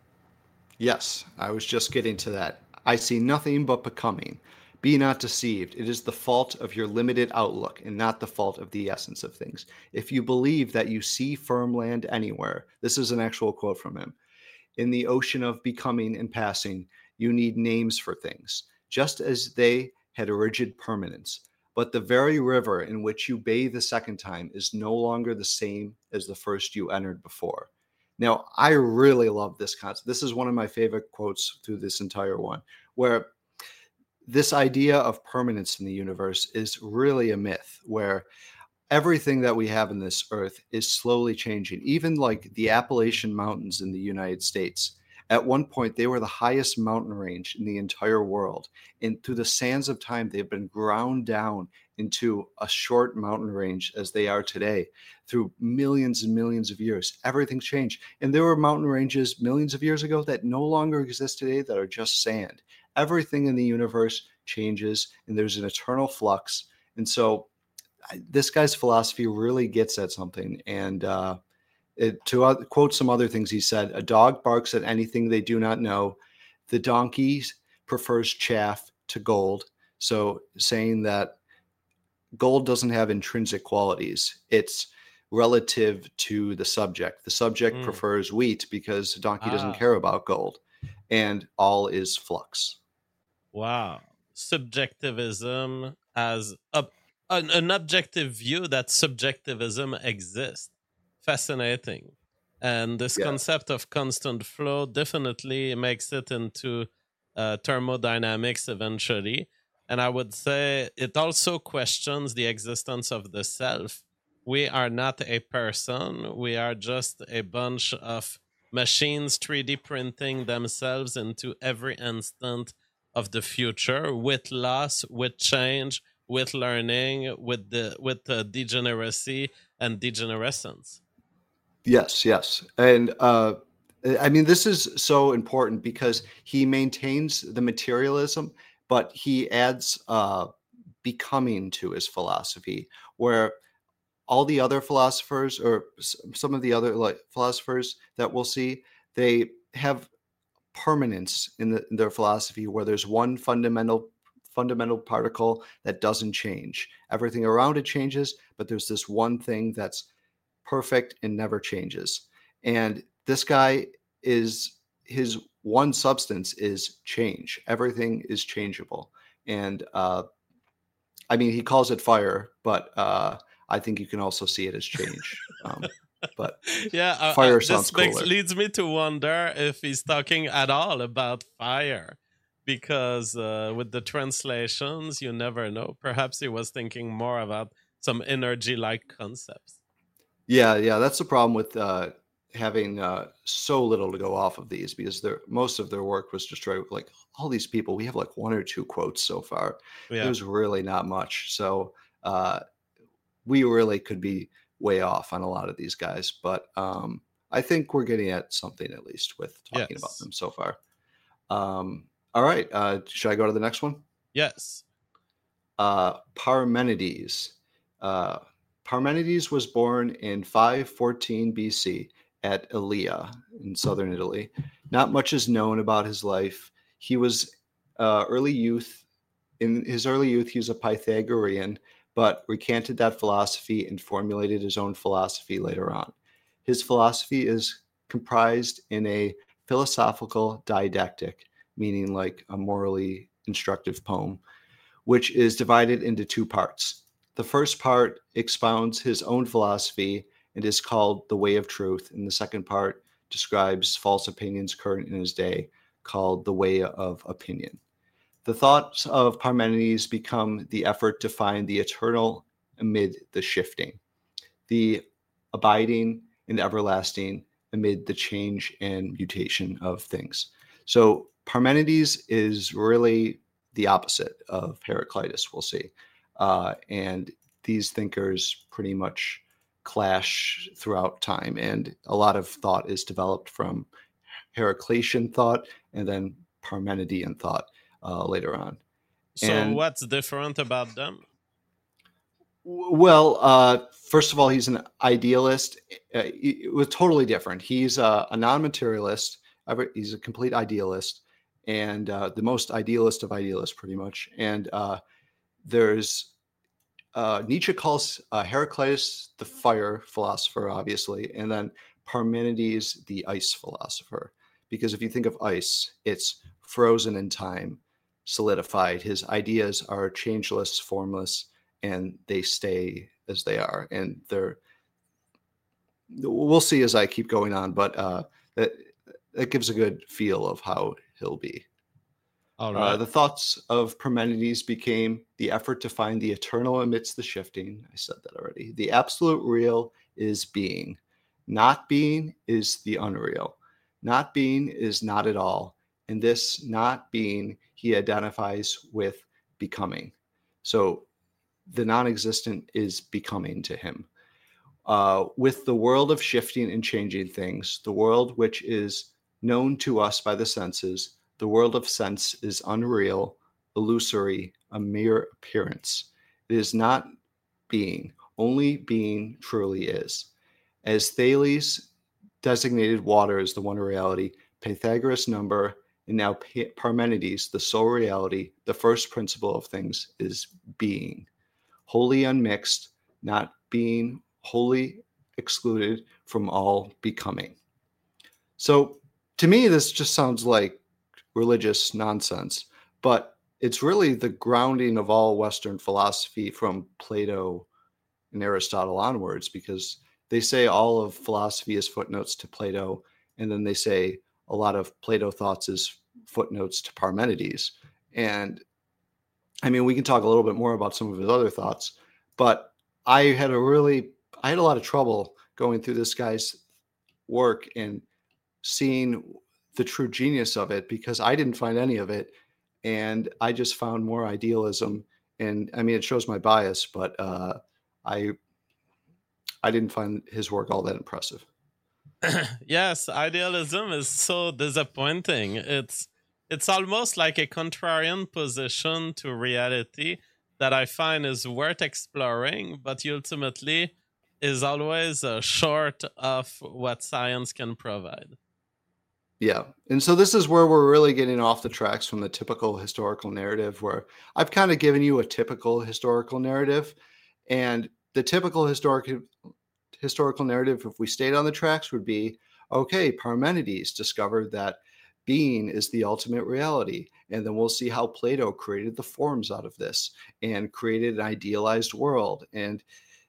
Yes, I was just getting to that. I see nothing but becoming. Be not deceived. It is the fault of your limited outlook and not the fault of the essence of things. If you believe that you see firm land anywhere, this is an actual quote from him, in the ocean of becoming and passing, you need names for things, just as they had a rigid permanence. But the very river in which you bathe the second time is no longer the same as the first you entered before. Now, I really love this concept. This is one of my favorite quotes through this entire one, where this idea of permanence in the universe is really a myth, where everything that we have in this earth is slowly changing. Even like the Appalachian Mountains in the United States. At one point, they were the highest mountain range in the entire world. And through the sands of time, they've been ground down into a short mountain range as they are today. Through millions and millions of years, everything's changed. And there were mountain ranges millions of years ago that no longer exist today that are just sand. Everything in the universe changes, and there's an eternal flux. And so this guy's philosophy really gets at something. And to quote some other things he said, a dog barks at anything they do not know. The donkey prefers chaff to gold. So saying that gold doesn't have intrinsic qualities. It's relative to the subject. The subject prefers wheat because the donkey doesn't care about gold. And all is flux. Wow. Subjectivism as an objective view that subjectivism exists. Fascinating. And this concept of constant flow definitely makes it into thermodynamics eventually. And I would say it also questions the existence of the self. We are not a person, we are just a bunch of machines 3D printing themselves into every instant of the future, with loss, with change, with learning, with the degeneracy and degenerescence. Yes. And I mean, this is so important because he maintains the materialism, but he adds becoming to his philosophy, where all the other philosophers, or some of the other philosophers that we'll see, they have permanence in their philosophy, where there's one fundamental particle that doesn't change. Everything around it changes, but there's this one thing that's perfect and never changes. And this guy is, his one substance is change. Everything is changeable. And I mean, he calls it fire, but I think you can also see it as change. But Yeah, fire sounds this makes cooler. leads me to wonder if he's talking at all about fire, because with the translations, you never know. Perhaps he was thinking more about some energy-like concepts. Yeah, that's the problem with having so little to go off of these, because most of their work was destroyed. Like all these people, we have like one or two quotes so far. Yeah. There's really not much. So we really could be way off on a lot of these guys, but I think we're getting at something at least with talking about Yes. them so far. All right, should I go to the next one? Yes. Parmenides. Parmenides was born in 514 BC at Elea in southern Italy. Not much is known about his life. He was early youth. In his early youth, he was a Pythagorean, but recanted that philosophy and formulated his own philosophy later on. His philosophy is comprised in a philosophical didactic, meaning like a morally instructive poem, which is divided into two parts. The first part expounds his own philosophy and is called The Way of Truth, and the second part describes false opinions current in his day, called The Way of Opinion. The thoughts of Parmenides become the effort to find the eternal amid the shifting, the abiding and everlasting amid the change and mutation of things. So Parmenides is really the opposite of Heraclitus, we'll see. And these thinkers pretty much clash throughout time, and a lot of thought is developed from Heraclitean thought and then Parmenidean thought later on. So what's different about them? Well, first of all, he's an idealist. It was totally different. He's a non-materialist. He's a complete idealist, and the most idealist of idealists, pretty much. And there's Nietzsche calls Heraclitus the fire philosopher, obviously, and then Parmenides the ice philosopher. Because if you think of ice, it's frozen in time, solidified. His ideas are changeless, formless, and they stay as they are. And we'll see as I keep going on, but that gives a good feel of how he'll be. All right. The thoughts of Parmenides became the effort to find the eternal amidst the shifting. I said that already. The absolute real is being. Not being is the unreal. Not being is not at all. And this not being he identifies with becoming. So the non-existent is becoming to him. With the world of shifting and changing things, the world which is known to us by the senses, the world of sense is unreal, illusory, a mere appearance. It is not being, only being truly is. As Thales designated water as the one reality, Pythagoras number, and now Parmenides, the sole reality, the first principle of things is being. Wholly unmixed, not being wholly excluded from all becoming. So to me, this just sounds like religious nonsense, but it's really the grounding of all Western philosophy from Plato and Aristotle onwards, because they say all of philosophy is footnotes to Plato, and then they say a lot of Plato thoughts is footnotes to Parmenides. And I mean, we can talk a little bit more about some of his other thoughts, but I had a lot of trouble going through this guy's work and seeing the true genius of it, because I didn't find any of it. And I just found more idealism. And I mean, it shows my bias, but I didn't find his work all that impressive. Yes, idealism is so disappointing. It's almost like a contrarian position to reality that I find is worth exploring, but ultimately is always short of what science can provide. Yeah. And so this is where we're really getting off the tracks from the typical historical narrative, where I've kind of given you a typical historical narrative. And the typical historical narrative, if we stayed on the tracks, would be, okay, Parmenides discovered that being is the ultimate reality. And then we'll see how Plato created the forms out of this and created an idealized world. And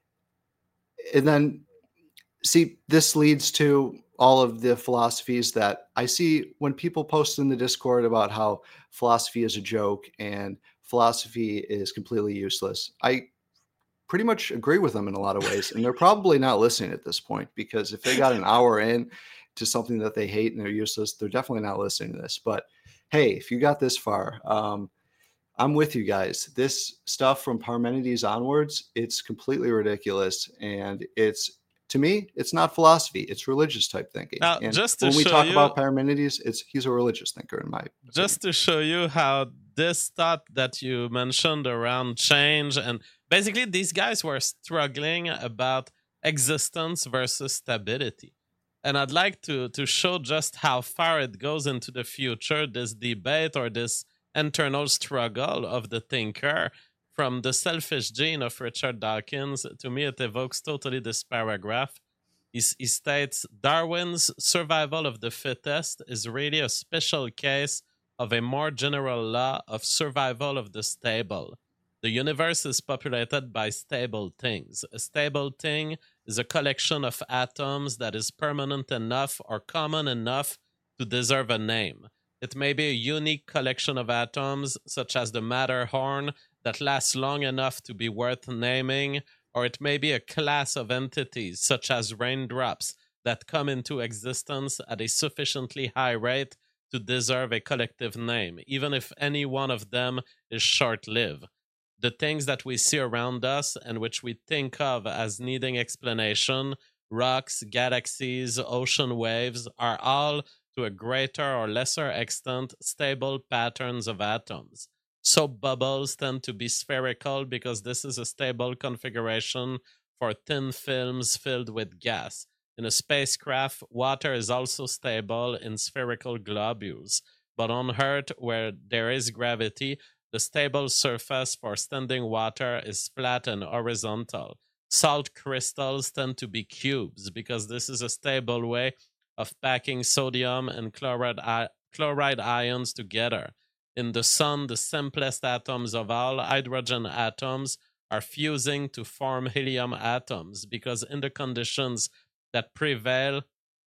then see, this leads to all of the philosophies that I see when people post in the Discord about how philosophy is a joke and philosophy is completely useless. I pretty much agree with them in a lot of ways. And they're probably not listening at this point, because if they got an hour in to something that they hate and they're useless, they're definitely not listening to this. But hey, if you got this far, I'm with you guys. This stuff from Parmenides onwards, it's completely ridiculous. And to me, it's not philosophy. It's religious type thinking. Now, And just to when we show talk you, about Parmenides, he's a religious thinker in my opinion. just to show you how this thought that you mentioned around change, and basically these guys were struggling about existence versus stability. And I'd like to show just how far it goes into the future, this debate or this internal struggle of the thinker. From The Selfish Gene of Richard Dawkins, to me, it evokes totally this paragraph. He states, Darwin's survival of the fittest is really a special case of a more general law of survival of the stable. The universe is populated by stable things. A stable thing is a collection of atoms that is permanent enough or common enough to deserve a name. It may be a unique collection of atoms, such as the Matterhorn, that lasts long enough to be worth naming, or it may be a class of entities, such as raindrops, that come into existence at a sufficiently high rate to deserve a collective name, even if any one of them is short-lived. The things that we see around us and which we think of as needing explanation, rocks, galaxies, ocean waves, are all, to a greater or lesser extent, stable patterns of atoms. Soap bubbles tend to be spherical because this is a stable configuration for thin films filled with gas. In a spacecraft, water is also stable in spherical globules. But on Earth, where there is gravity, the stable surface for standing water is flat and horizontal. Salt crystals tend to be cubes because this is a stable way of packing sodium and chloride ions together. In the sun, the simplest atoms of all, hydrogen atoms, are fusing to form helium atoms because in the conditions that prevail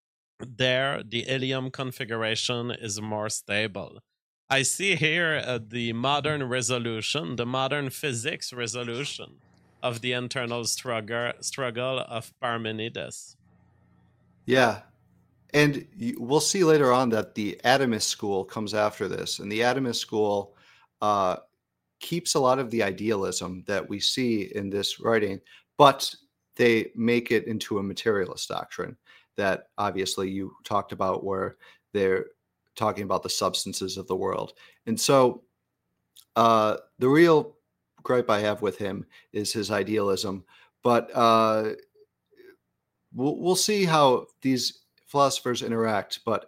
there, the helium configuration is more stable. I see here the modern resolution, the modern physics resolution of the internal struggle of Parmenides. Yeah. And we'll see later on that the atomist school comes after this. And the atomist school keeps a lot of the idealism that we see in this writing, but they make it into a materialist doctrine that obviously you talked about, where they're talking about the substances of the world. And so the real gripe I have with him is his idealism. But we'll see how these philosophers interact. But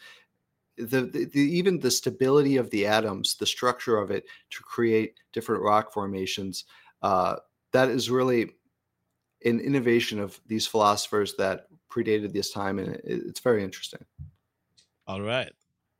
even the stability of the atoms, the structure of it to create different rock formations, that is really an innovation of these philosophers that predated this time, and it's very interesting. All right.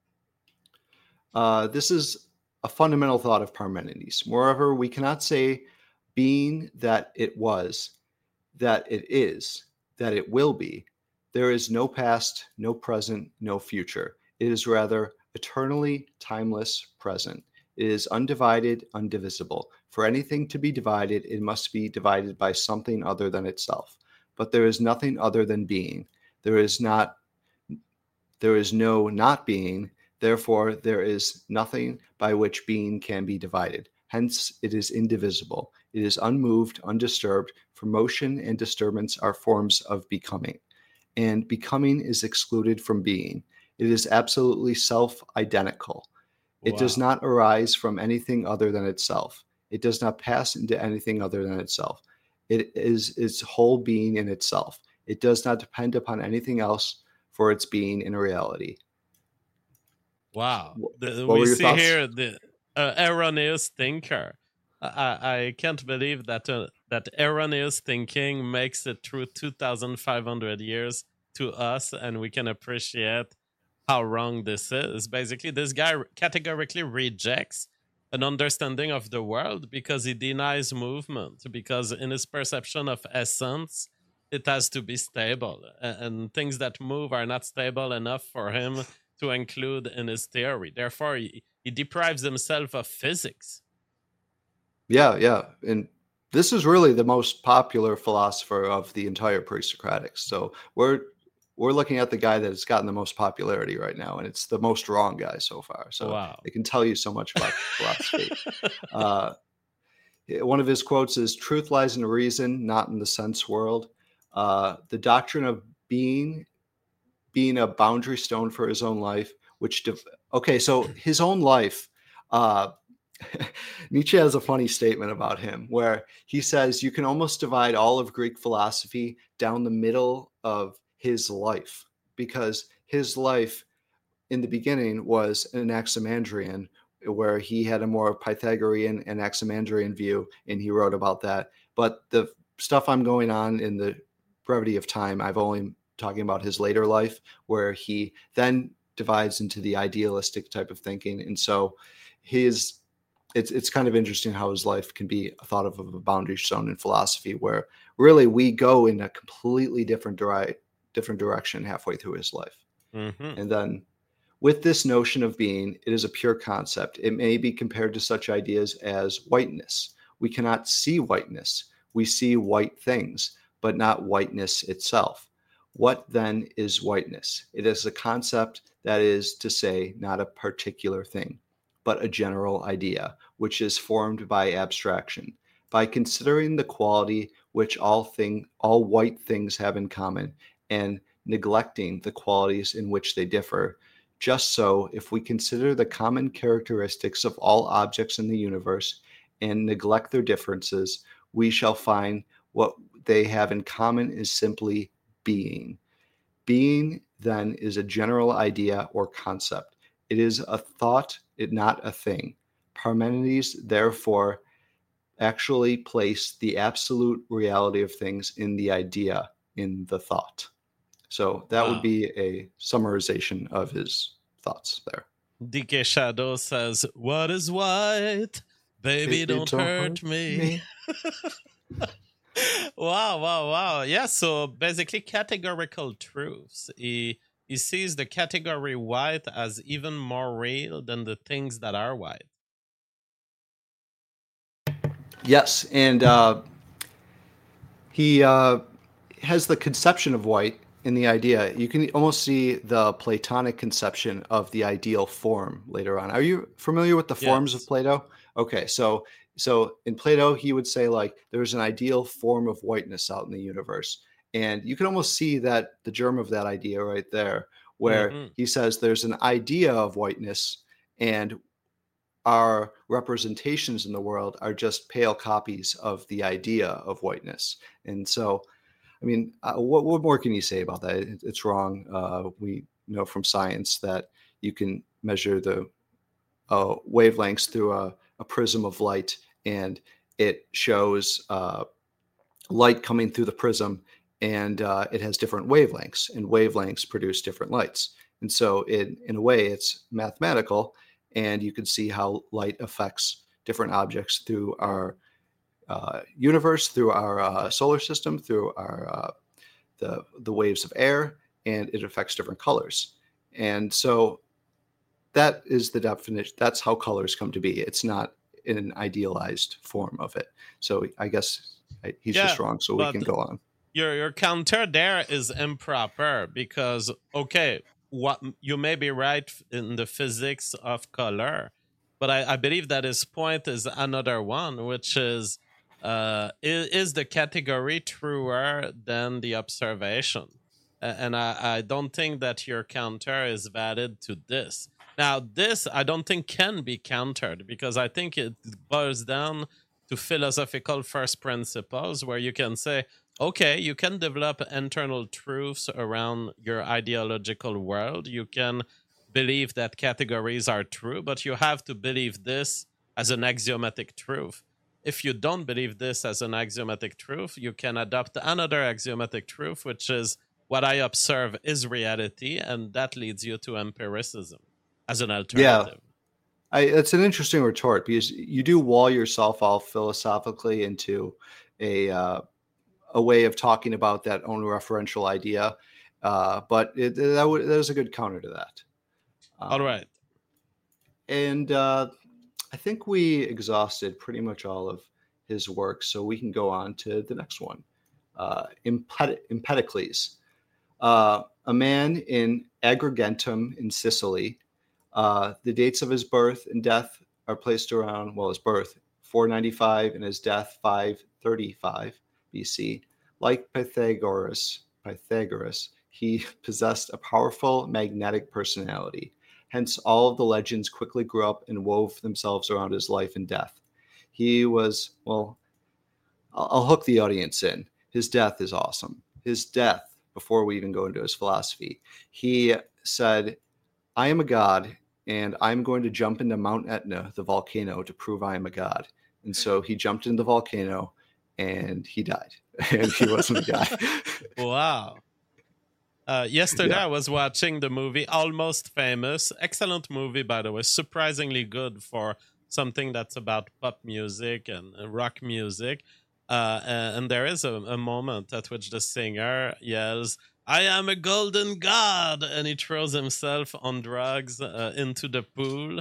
This is a fundamental thought of Parmenides. Moreover, we cannot say being that it was, that it is, that it will be. There is no past, no present, no future. It is rather eternally timeless present. It is undivided, undivisible. For anything to be divided, it must be divided by something other than itself. But there is nothing other than being. There is no not being. Therefore, there is nothing by which being can be divided. Hence, it is indivisible. It is unmoved, undisturbed, for motion and disturbance are forms of becoming. And becoming is excluded from being. It is absolutely self-identical. It does not arise from anything other than itself. It does not pass into anything other than itself. It is its whole being in itself. It does not depend upon anything else for its being in reality. Wow. What We were your see thoughts? here the erroneous thinker. I can't believe that that erroneous thinking makes it through 2,500 years to us, and we can appreciate how wrong this is. Basically, this guy categorically rejects an understanding of the world because he denies movement, because in his perception of essence, it has to be stable. And things that move are not stable enough for him to include in his theory. Therefore, he deprives himself of physics. Yeah. And this is really the most popular philosopher of the entire pre-Socratics. So we're looking at the guy that has gotten the most popularity right now, and it's the most wrong guy so far. So Wow. it can tell you so much about philosophy. One of his quotes is, "Truth lies in reason, not in the sense world." The doctrine of being a boundary stone for his own life, okay, so his own life, Nietzsche has a funny statement about him where he says you can almost divide all of Greek philosophy down the middle of his life, because his life in the beginning was an Anaximandrian, where he had a more Pythagorean and Anaximandrian view, and he wrote about that. But the stuff I'm going on in the brevity of time, I've only talking about his later life, where he then divides into the idealistic type of thinking. And so it's kind of interesting how his life can be thought of a boundary stone in philosophy, where really we go in a completely different direction halfway through his life. Mm-hmm. And then with this notion of being, it is a pure concept. It may be compared to such ideas as whiteness. We cannot see whiteness. We see white things, but not whiteness itself. What then is whiteness? It is a concept, that is to say, not a particular thing, but a general idea, which is formed by abstraction. By considering the quality which all white things have in common, and neglecting the qualities in which they differ. Just so, if we consider the common characteristics of all objects in the universe and neglect their differences, we shall find what they have in common is simply being. Being, then, is a general idea or concept. It is a thought, not a thing. Parmenides, therefore, actually placed the absolute reality of things in the idea, in the thought. So that would be a summarization of his thoughts there. DK Shadow says, "What is white? Baby, don't hurt me." Wow. Yeah, so basically categorical truths. He sees the category white as even more real than the things that are white. Yes, and he has the conception of white in the idea. You can almost see the Platonic conception of the ideal form later on. Are you familiar with the forms of Plato? Okay, so in Plato, he would say, like, there's an ideal form of whiteness out in the universe. And you can almost see that the germ of that idea right there, where he says there's an idea of whiteness, and our representations in the world are just pale copies of the idea of whiteness. And so, I mean, what more can you say about that? It's wrong. We know from science that you can measure the wavelengths through a prism of light, and it shows light coming through the prism, and it has different wavelengths, and wavelengths produce different lights. And so in a way, it's mathematical, and you can see how light affects different objects through our universe, through our solar system, through our the waves of air, and it affects different colors. And so that is the definition. That's how colors come to be. It's not in an idealized form of it. So I guess he's just wrong. So we can go on. Your counter there is improper because, okay, what you may be right in the physics of color, but I believe that his point is another one, which is the category truer than the observation? And I don't think that your counter is valid to this. Now, this I don't think can be countered because I think it boils down to philosophical first principles where you can say, okay, you can develop internal truths around your ideological world. You can believe that categories are true, but you have to believe this as an axiomatic truth. If you don't believe this as an axiomatic truth, you can adopt another axiomatic truth, which is what I observe is reality, and that leads you to empiricism as an Yeah, alternative. it's an interesting retort because you do wall yourself off philosophically into a uh, a way of talking about that own referential idea, but that was a good counter to that. All Um, right. and I think we exhausted pretty much all of his work, so we can go on to the next one. Empedocles, a man in Agrigentum in Sicily. The dates of his birth and death are placed around, well, his birth 495 and his death 535 BC. Like Pythagoras, he possessed a powerful magnetic personality. Hence, all of the legends quickly grew up and wove themselves around his life and death. He was, well, I'll hook the audience in. His death is awesome. His death, before we even go into his philosophy, he said, I am a god, and I'm going to jump into Mount Etna, the volcano, to prove I am a god. And so he jumped into the volcano and he died. And he wasn't a god. Wow. Yesterday, Yeah. I was watching the movie Almost Famous. Excellent movie, by the way. Surprisingly good for something that's about pop music and rock music. And there is a moment at which the singer yells, I am a golden god! And he throws himself on drugs into the pool.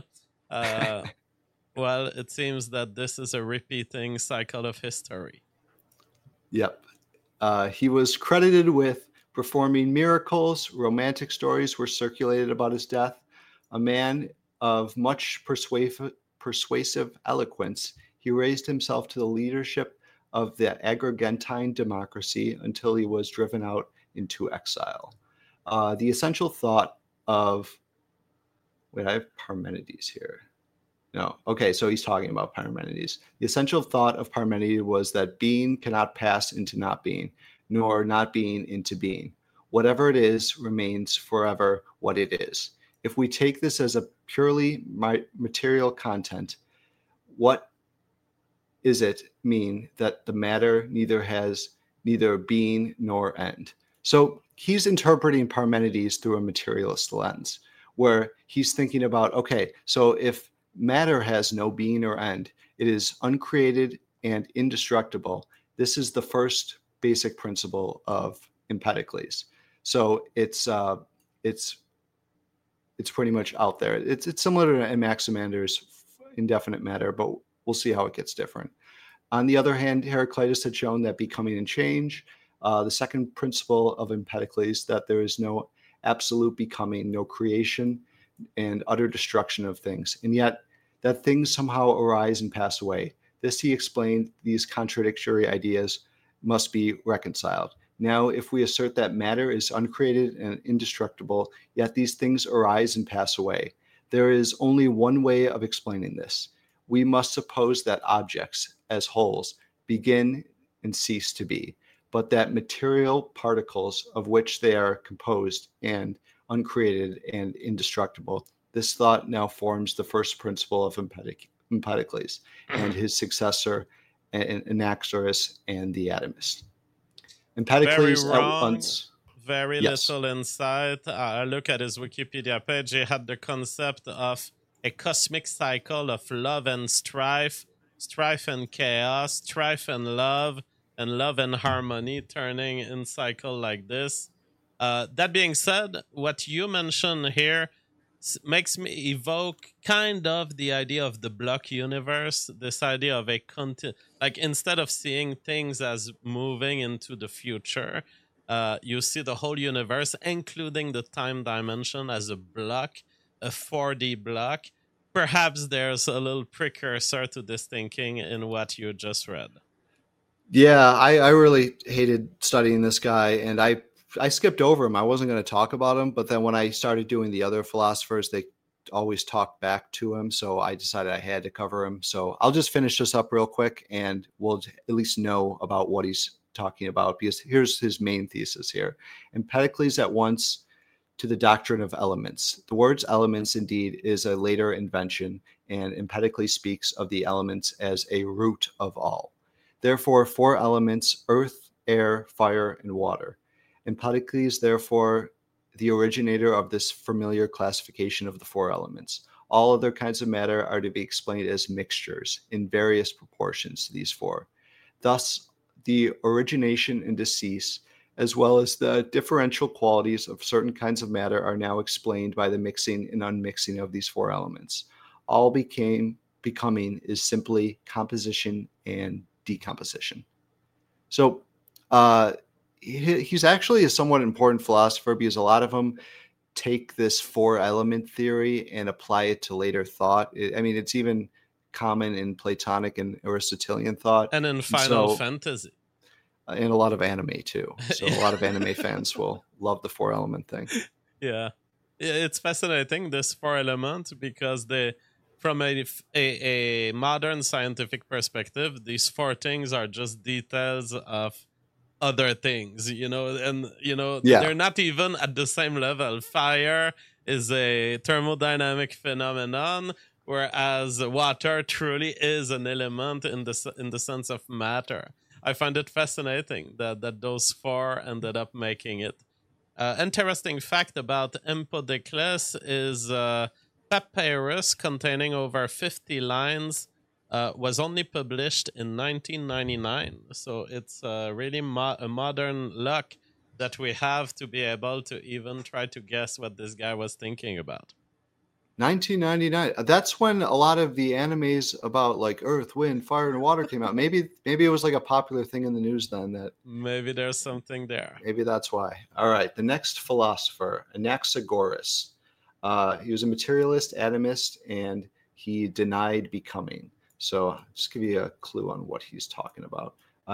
Well, it seems that this is a repeating cycle of history. Yep. He was credited with performing miracles. Romantic stories were circulated about his death. A man of much persuasive eloquence, he raised himself to the leadership of the Agrigentine democracy until he was driven out into exile. The essential thought of, wait, I have Parmenides here. No. Okay, so he's talking about Parmenides. The essential thought of Parmenides was that being cannot pass into not being, nor not being into being. Whatever it is remains forever what it is. If we take this as a purely material content, what is it mean that the matter neither has neither being nor end? So he's interpreting Parmenides through a materialist lens, where he's thinking about, okay, so if matter has no being or end, it is uncreated and indestructible. This is the first basic principle of Empedocles. So it's pretty much out there. It's similar to Anaximander's indefinite matter, but we'll see how it gets different. On the other hand, Heraclitus had shown that becoming and change, the second principle of Empedocles, that there is no absolute becoming, no creation, and utter destruction of things, and yet that things somehow arise and pass away. This, he explained, these contradictory ideas must be reconciled. Now, if we assert that matter is uncreated and indestructible, yet these things arise and pass away, there is only one way of explaining this. We must suppose that objects, as wholes, begin and cease to be, but that material particles of which they are composed and uncreated and indestructible. This thought now forms the first principle of Empedocles and his successor, Anaxagoras and the Atomist. Empedocles Very at wrong. once. Very Yes. little insight. I look at his Wikipedia page. He had the concept of a cosmic cycle of love and strife, strife and chaos, strife and love and harmony turning in cycle like this. That being said, what you mentioned here makes me evoke kind of the idea of the block universe, this idea of a like instead of seeing things as moving into the future, you see the whole universe, including the time dimension, as a block, a 4D block. Perhaps there's a little precursor to this thinking in what you just read. Yeah, I really hated studying this guy, and I skipped over him. I wasn't going to talk about him, but then when I started doing the other philosophers, they always talk back to him, so I decided I had to cover him. So I'll just finish this up real quick, and we'll at least know about what he's talking about, because here's his main thesis here. Empedocles at once to the doctrine of elements. The words elements indeed is a later invention, and Empedocles speaks of the elements as a root of all. Therefore, four elements: earth, air, fire, and water. Empedocles, therefore, the originator of this familiar classification of the four elements. All other kinds of matter are to be explained as mixtures in various proportions to these four. Thus, the origination and decease, as well as the differential qualities of certain kinds of matter, are now explained by the mixing and unmixing of these four elements. All becoming is simply composition and decomposition. So he's actually a somewhat important philosopher because a lot of them take this four element theory and apply it to later thought. It's even common in Platonic and Aristotelian thought. And in Final Fantasy. And a lot of anime too. So a lot of anime fans will love the four element thing. Yeah. It's fascinating, this four element, because from a modern scientific perspective, these four things are just details of other things, and they're not even at the same level. Fire is a thermodynamic phenomenon, whereas water truly is an element in the sense of matter. I find it fascinating that those four ended up making it. Interesting fact about Empedocles is papyrus containing over 50 lines was only published in 1999. So it's really a modern luck that we have to be able to even try to guess what this guy was thinking about. 1999. That's when a lot of the animes about like Earth, Wind, Fire, and Water came out. Maybe it was like a popular thing in the news then. That maybe there's something there. Maybe that's why. All right, the next philosopher, Anaxagoras. He was a materialist, atomist, and he denied becoming. So I'll just give you a clue on what he's talking about.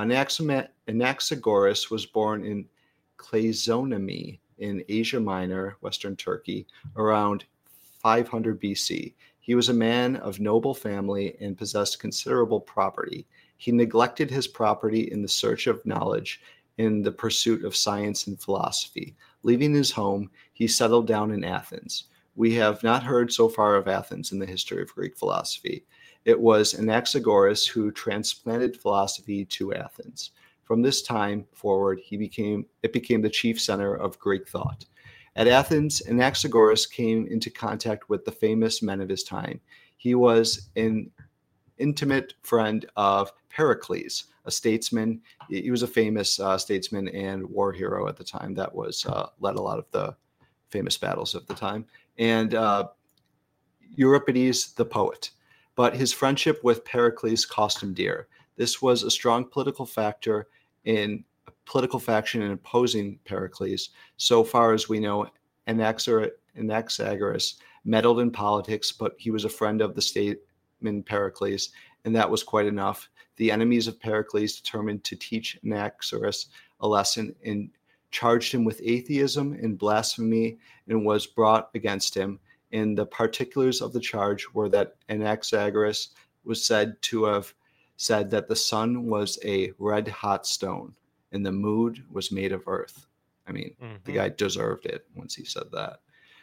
Anaxagoras was born in Klazomenai in Asia Minor, Western Turkey, around 500 BC. He was a man of noble family and possessed considerable property. He neglected his property in the search of knowledge, in the pursuit of science and philosophy. Leaving his home, he settled down in Athens. We have not heard so far of Athens in the history of Greek philosophy. It was Anaxagoras who transplanted philosophy to Athens. From this time forward, it became the chief center of Greek thought. At Athens, Anaxagoras came into contact with the famous men of his time. He was an intimate friend of Pericles, a statesman. He was a famous statesman and war hero at the time that was led a lot of the famous battles of the time. And Euripides, the poet. But his friendship with Pericles cost him dear. This was a strong political faction in opposing Pericles. So far as we know, Anaxagoras meddled in politics, but he was a friend of the statesman Pericles, and that was quite enough. The enemies of Pericles determined to teach Anaxagoras a lesson and charged him with atheism and blasphemy, and was brought against him. And the particulars of the charge were that Anaxagoras was said to have said that the sun was a red-hot stone and the moon was made of earth. The guy deserved it once he said that.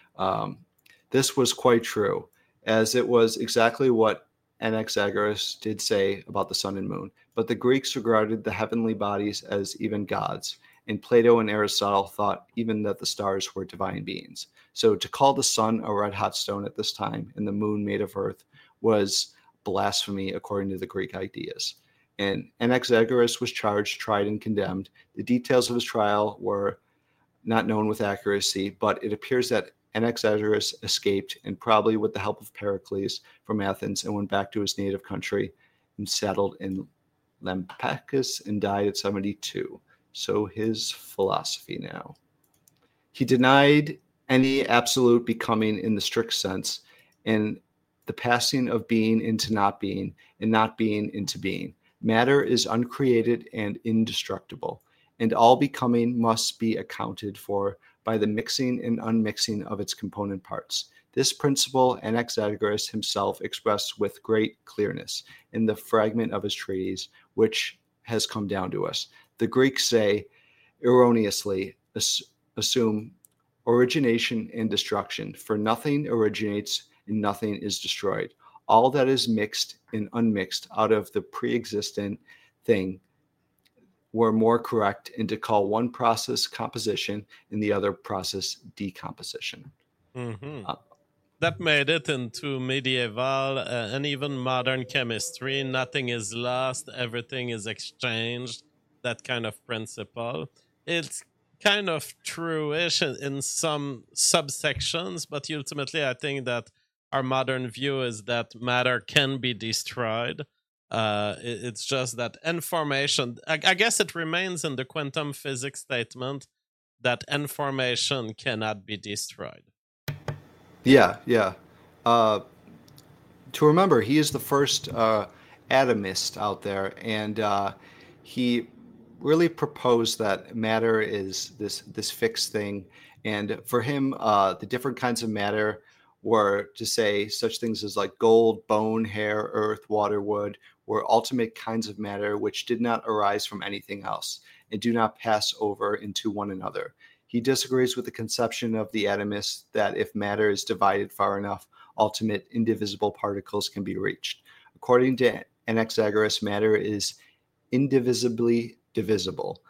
This was quite true, as it was exactly what Anaxagoras did say about the sun and moon. But the Greeks regarded the heavenly bodies as even gods, and Plato and Aristotle thought even that the stars were divine beings. So to call the sun a red-hot stone at this time and the moon made of earth was blasphemy according to the Greek ideas. And Anaxagoras was charged, tried, and condemned. The details of his trial were not known with accuracy, but it appears that Anaxagoras escaped, and probably with the help of Pericles, from Athens and went back to his native country and settled in Lampsacus and died at 72. So his philosophy now. He denied any absolute becoming in the strict sense, and the passing of being into not being and not being into being. Matter is uncreated and indestructible, and all becoming must be accounted for by the mixing and unmixing of its component parts. This principle Anaxagoras himself expressed with great clearness in the fragment of his treatise, which has come down to us. The Greeks say, erroneously, assume origination and destruction, for nothing originates and nothing is destroyed. All that is mixed and unmixed out of the pre-existent thing were more correct, and to call one process composition and the other process decomposition. Hmm. Uh, That made it into medieval and even modern chemistry. Nothing is lost, everything is exchanged. That kind of principle. It's kind of true-ish in some subsections, but ultimately, I think that our modern view is that matter can be destroyed. It's just that information. I guess it remains in the quantum physics statement that information cannot be destroyed. yeah, yeah. Uh, to remember, he is the first atomist out there, and he really proposed that matter is this fixed thing. And for him, the different kinds of matter were to say such things as like gold, bone, hair, earth, water, wood were ultimate kinds of matter which did not arise from anything else and do not pass over into one another. He disagrees with the conception of the atomist that if matter is divided far enough, ultimate indivisible particles can be reached. According to Anaxagoras, matter is indivisibly divisible,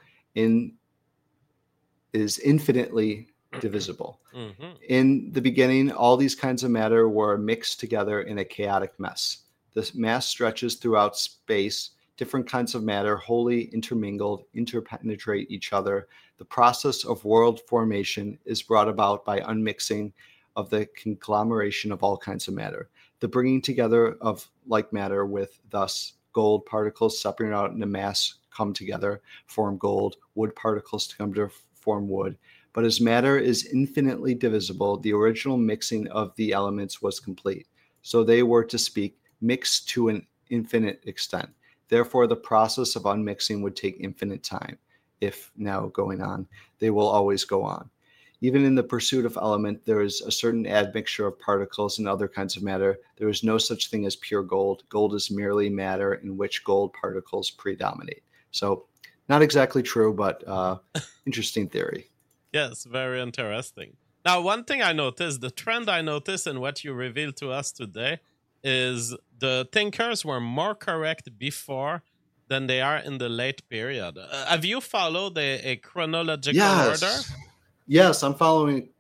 is infinitely divisible. Hmm. In the beginning, all these kinds of matter were mixed together in a chaotic mess. This mass stretches throughout space. Different kinds of matter, wholly intermingled, interpenetrate each other. The process of world formation is brought about by unmixing of the conglomeration of all kinds of matter. The bringing together of like matter with thus gold particles separated out in a mass come together, form gold, wood particles to come to form wood. But as matter is infinitely divisible, the original mixing of the elements was complete. So they were, to speak, mixed to an infinite extent. Therefore, the process of unmixing would take infinite time. If now going on, they will always go on. Even in the pursuit of element, there is a certain admixture of particles and other kinds of matter. There is no such thing as pure gold. Gold is merely matter in which gold particles predominate. So, not exactly true, but interesting theory. Yes, very interesting. Now, one thing I noticed, the trend I noticed in what you revealed to us today is the thinkers were more correct before than they are in the late period. Have you followed a chronological order? Yes. Yes, I'm following.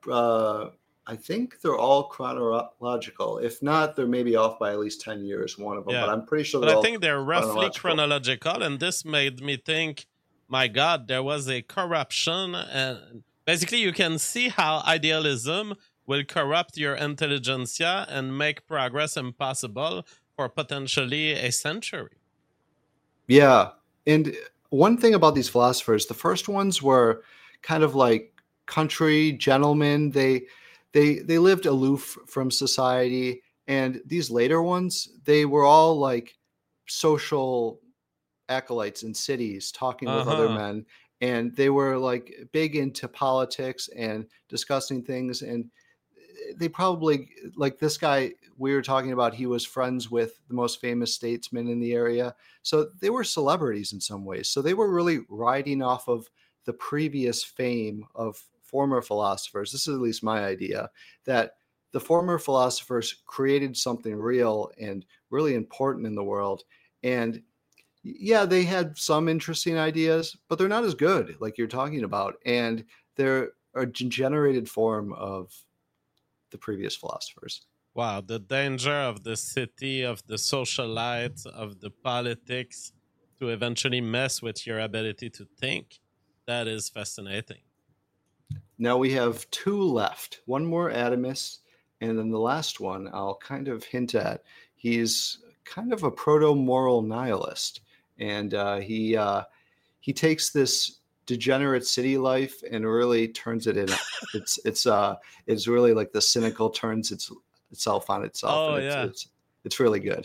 I think they're all chronological. If not, they're maybe off by at least 10 years, one of them, but Yeah. I'm pretty sure But they're I all think they're roughly chronological. chronological, and this made me think, my God, there was a corruption. And basically, you can see how idealism will corrupt your intelligentsia and make progress impossible for potentially a century. Yeah. And one thing about these philosophers, the first ones were kind of like country gentlemen. They lived aloof from society. And these later ones, they were all like social acolytes in cities talking Uh with other huh. men, and they were like big into politics and discussing things. And they probably, like this guy we were talking about, he was friends with the most famous statesman in the area, so they were celebrities in some ways. So they were really riding off of the previous fame of former philosophers. This is at least my idea, that the former philosophers created something real and really important in the world. And yeah, they had some interesting ideas, but they're not as good, like you're talking about. And they're a degenerated form of the previous philosophers. Wow, the danger of the city, of the socialites, of the politics to eventually mess with your ability to think. That is fascinating. Now we have two left, one more atomist, and then the last one I'll kind of hint at. He's kind of a proto-moral nihilist, and he takes this degenerate city life and really turns it in. It's really like the cynical turns itself on itself, and Oh, yeah. it's really good.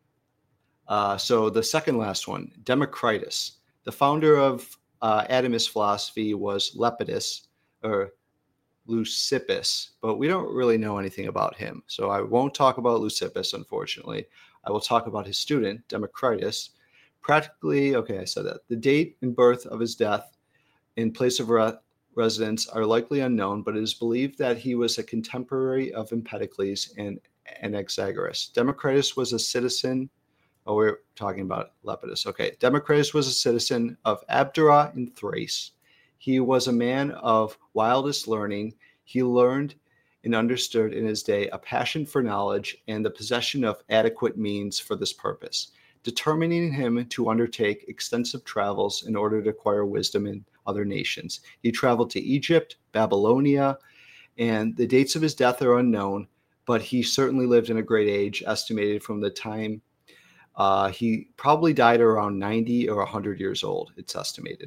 So the second last one, Democritus, the founder of atomist philosophy was Lepidus or Leucippus, but we don't really know anything about him. So I won't talk about Leucippus, unfortunately. I will talk about his student, Democritus. Practically, okay, I said that. The date and birth of his death and place of residence are likely unknown, but it is believed that he was a contemporary of Empedocles and Anaxagoras. Democritus was a citizen. Oh, we're talking about Lepidus. Okay. Democritus was a citizen of Abdera in Thrace. He was a man of wildest learning. He learned and understood in his day a passion for knowledge and the possession of adequate means for this purpose, determining him to undertake extensive travels in order to acquire wisdom in other nations. He traveled to Egypt, Babylonia, and the dates of his death are unknown, but he certainly lived in a great age, estimated from the time he probably died around 90 or 100 years old, it's estimated.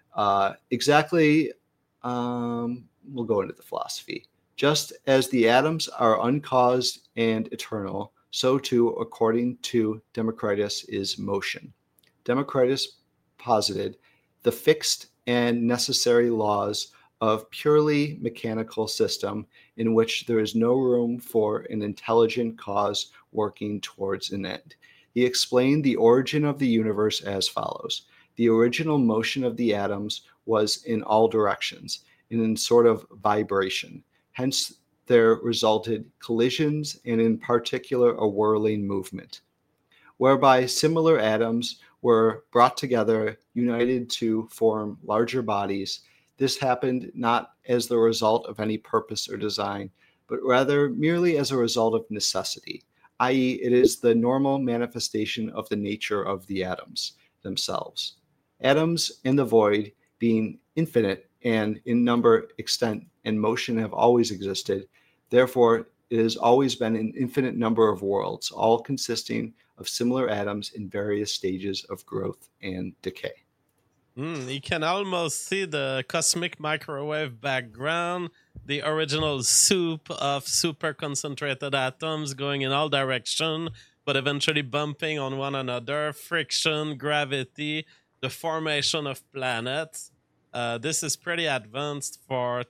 Exactly, we'll go into the philosophy. Just as the atoms are uncaused and eternal, so too, according to Democritus, is motion. Democritus posited the fixed and necessary laws of purely mechanical system in which there is no room for an intelligent cause working towards an end. He explained the origin of the universe as follows. The original motion of the atoms was in all directions, in sort of vibration. Hence, there resulted collisions and in particular a whirling movement, whereby similar atoms were brought together, united to form larger bodies. This happened not as the result of any purpose or design, but rather merely as a result of necessity, i.e., it is the normal manifestation of the nature of the atoms themselves. Atoms in the void, being infinite and in number, extent, and motion, have always existed. Therefore, it has always been an infinite number of worlds, all consisting of similar atoms in various stages of growth and decay. You can almost see the cosmic microwave background, the original soup of super concentrated atoms going in all directions, but eventually bumping on one another, friction, gravity, the formation of planets. This is pretty advanced for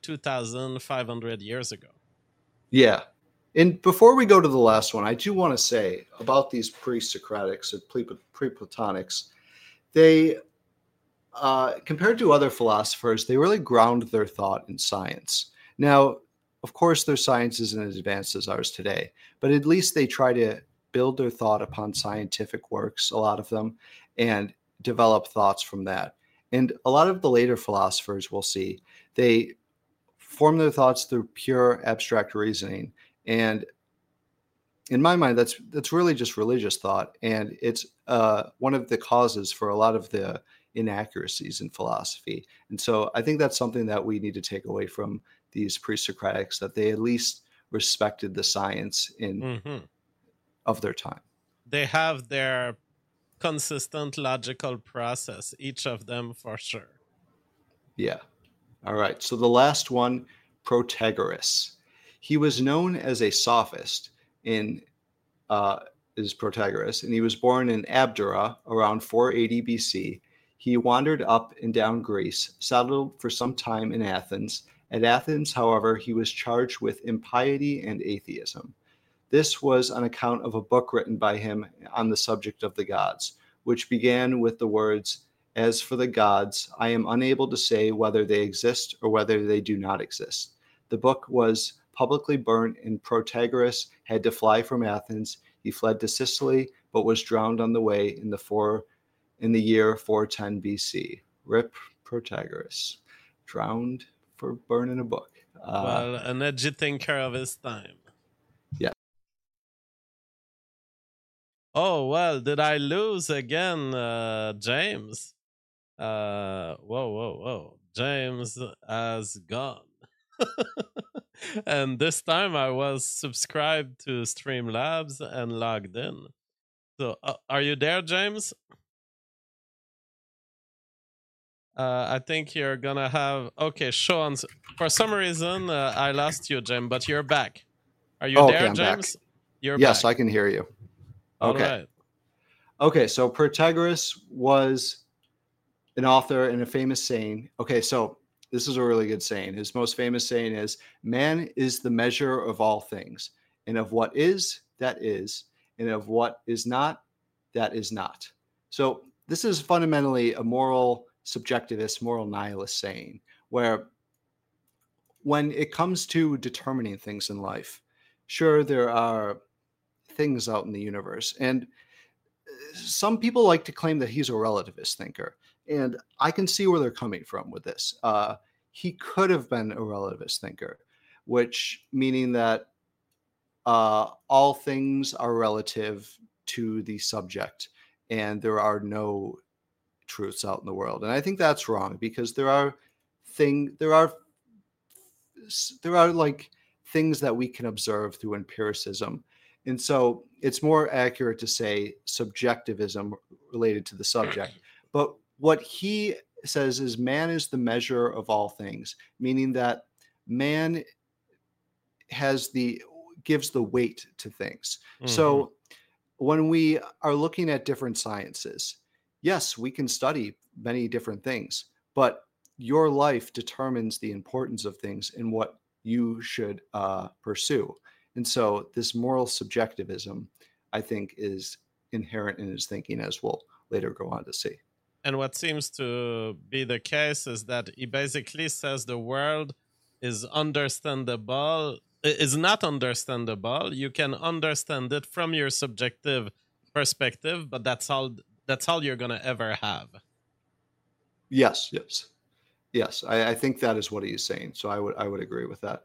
2,500 years ago. Yeah. And before we go to the last one, I do want to say about these pre-Socratics or pre-Platonics, they, compared to other philosophers, they really ground their thought in science. Now, of course, their science isn't as advanced as ours today, but at least they try to build their thought upon scientific works, a lot of them, and develop thoughts from that. And a lot of the later philosophers, we'll see, they form their thoughts through pure abstract reasoning. And in my mind, that's really just religious thought. And it's one of the causes for a lot of the inaccuracies in philosophy. And so I think that's something that we need to take away from these pre-Socratics, that they at least respected the science of their time. They have their consistent logical process, each of them for sure. Yeah. All right. So the last one, Protagoras. He was known as a sophist is Protagoras, and he was born in Abdera around 480 BC. He wandered up and down Greece, settled for some time in Athens. At Athens, however, he was charged with impiety and atheism. This was on account of a book written by him on the subject of the gods, which began with the words, "As for the gods, I am unable to say whether they exist or whether they do not exist." The book was publicly burnt, and Protagoras had to fly from Athens. He fled to Sicily, but was drowned on the way in the year 410 BC. Rip Protagoras, drowned for burning a book. Well, an edgy thinker of his time. Yeah. Oh, well, did I lose again, James? Whoa. James has gone. And this time I was subscribed to Streamlabs and logged in. So, are you there, James? I think you're gonna have... Okay, Sean, for some reason, I lost you, James, but you're back. Are you there, I'm James? back. You're yes, back. I can hear you. All okay. right. Okay, so Protagoras was an author and a famous saying. Okay, so this is a really good saying. His most famous saying is, "Man is the measure of all things, and of what is, that is, and of what is not, that is not." So this is fundamentally a moral subjectivist, moral nihilist saying, where when it comes to determining things in life, sure, there are things out in the universe, and some people like to claim that he's a relativist thinker, and I can see where they're coming from with this. He could have been a relativist thinker, which meaning that all things are relative to the subject, and there are no truths out in the world. And I think that's wrong, because there are like things that we can observe through empiricism. And so it's more accurate to say subjectivism related to the subject. But what he says is man is the measure of all things, meaning that man gives the weight to things. So when we are looking at different sciences, yes, we can study many different things, but your life determines the importance of things and what you should pursue. And so this moral subjectivism, I think, is inherent in his thinking, as we'll later go on to see. And what seems to be the case is that he basically says the world is not understandable. You can understand it from your subjective perspective, but that's all you're gonna ever have. Yes. I think that is what he is saying. So I would agree with that.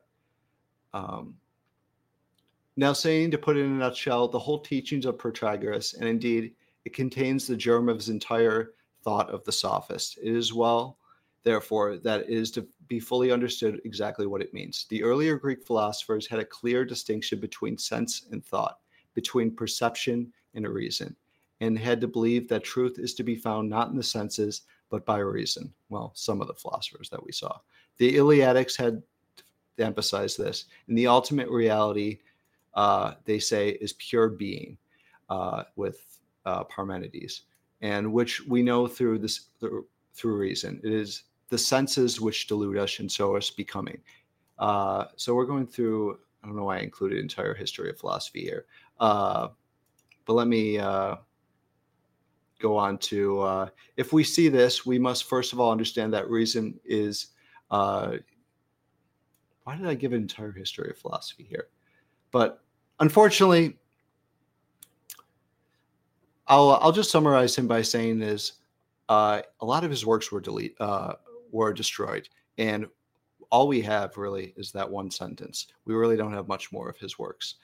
Now, saying, to put it in a nutshell, the whole teachings of Protagoras, and indeed it contains the germ of his entire thought of the sophist. It is well, therefore, that it is to be fully understood exactly what it means. The earlier Greek philosophers had a clear distinction between sense and thought, between perception and reason, and had to believe that truth is to be found not in the senses, but by reason. Well, some of the philosophers that we saw. The Eleatics had to emphasize this. And the ultimate reality, they say, is pure being, with Parmenides, and which we know through reason. It is the senses which delude us and show us becoming. So we're going through, I don't know why I included entire history of philosophy here, but let me go on to, if we see this, we must first of all understand that reason is, why did I give an entire history of philosophy here? But unfortunately, I'll just summarize him by saying is, a lot of his works were destroyed, and all we have really is that one sentence. We really don't have much more of his works.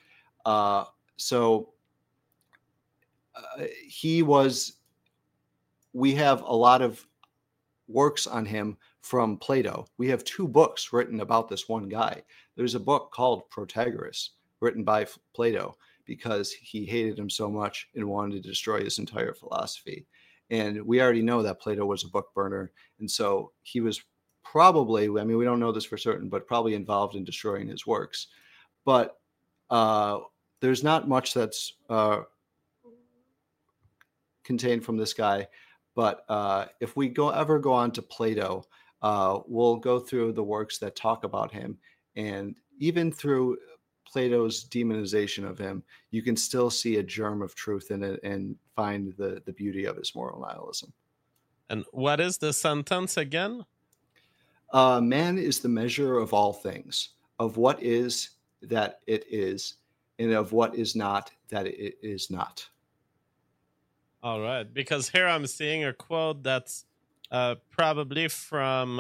We have a lot of works on him from Plato. We have 2 books written about this one guy. There's a book called Protagoras, written by Plato, because he hated him so much and wanted to destroy his entire philosophy. And we already know that Plato was a book burner. And so he was probably, I mean, we don't know this for certain, but probably involved in destroying his works. But there's not much that's contained from this guy. But if we ever go on to Plato, we'll go through the works that talk about him. And even through Plato's demonization of him, you can still see a germ of truth in it and find the beauty of his moral nihilism. And what is the sentence again? Man is the measure of all things, of what is that it is, and of what is not that it is not. All right, because here I'm seeing a quote that's probably from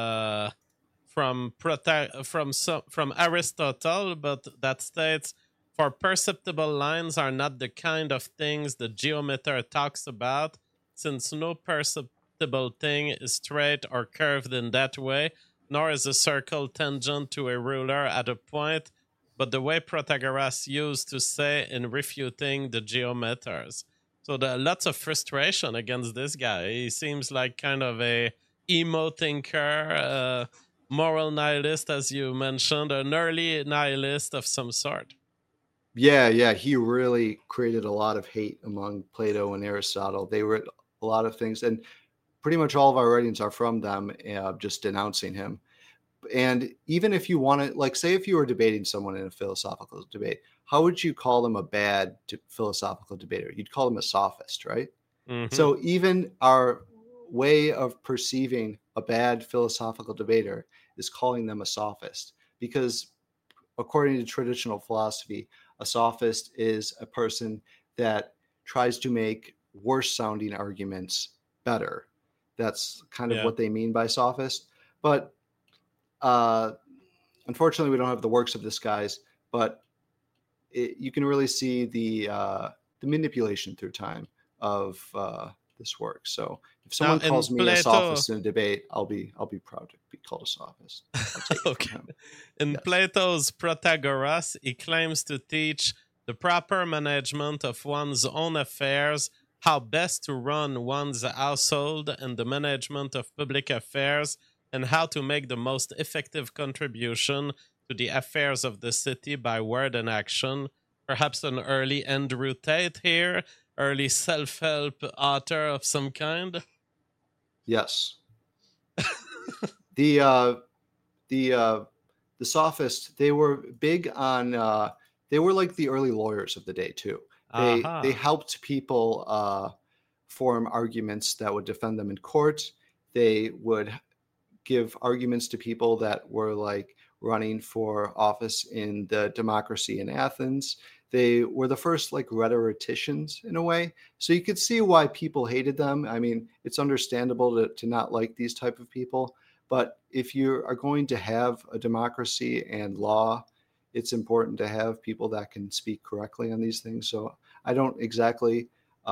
Aristotle, but that states, "For perceptible lines are not the kind of things the geometer talks about, since no perceptible thing is straight or curved in that way, nor is a circle tangent to a ruler at a point, but the way Protagoras used to say in refuting the geometers." So there are lots of frustration against this guy. He seems like kind of a emo thinker, moral nihilist, as you mentioned, an early nihilist of some sort. Yeah. He really created a lot of hate among Plato and Aristotle. They wrote a lot of things, and pretty much all of our writings are from them, just denouncing him. And even if you want to, like, say if you were debating someone in a philosophical debate, how would you call them a bad philosophical debater? You'd call them a sophist, right? Mm-hmm. So even our way of perceiving a bad philosophical debater is calling them a sophist, because according to traditional philosophy, a sophist is a person that tries to make worse sounding arguments better. That's kind of Yeah. what they mean by sophist. But unfortunately, we don't have the works of this guy's. But you can really see the manipulation through time of this work. So if someone Now, calls in me a Plato, sophist in a debate, I'll be proud to be called a sophist. I'll take it from okay. him. In Yes. Plato's Protagoras, he claims to teach the proper management of one's own affairs, how best to run one's household and the management of public affairs, and how to make the most effective contribution to the affairs of the city by word and action. Perhaps an early Andrew Tate here, early self-help author of some kind. Yes. The sophists, they were big on they were like the early lawyers of the day too. They helped people form arguments that would defend them in court. They would give arguments to people that were like running for office in the democracy in Athens. They were the first like rhetoricians in a way. So you could see why people hated them. I mean, it's understandable to not like these type of people. But if you are going to have a democracy and law, it's important to have people that can speak correctly on these things. So I don't exactly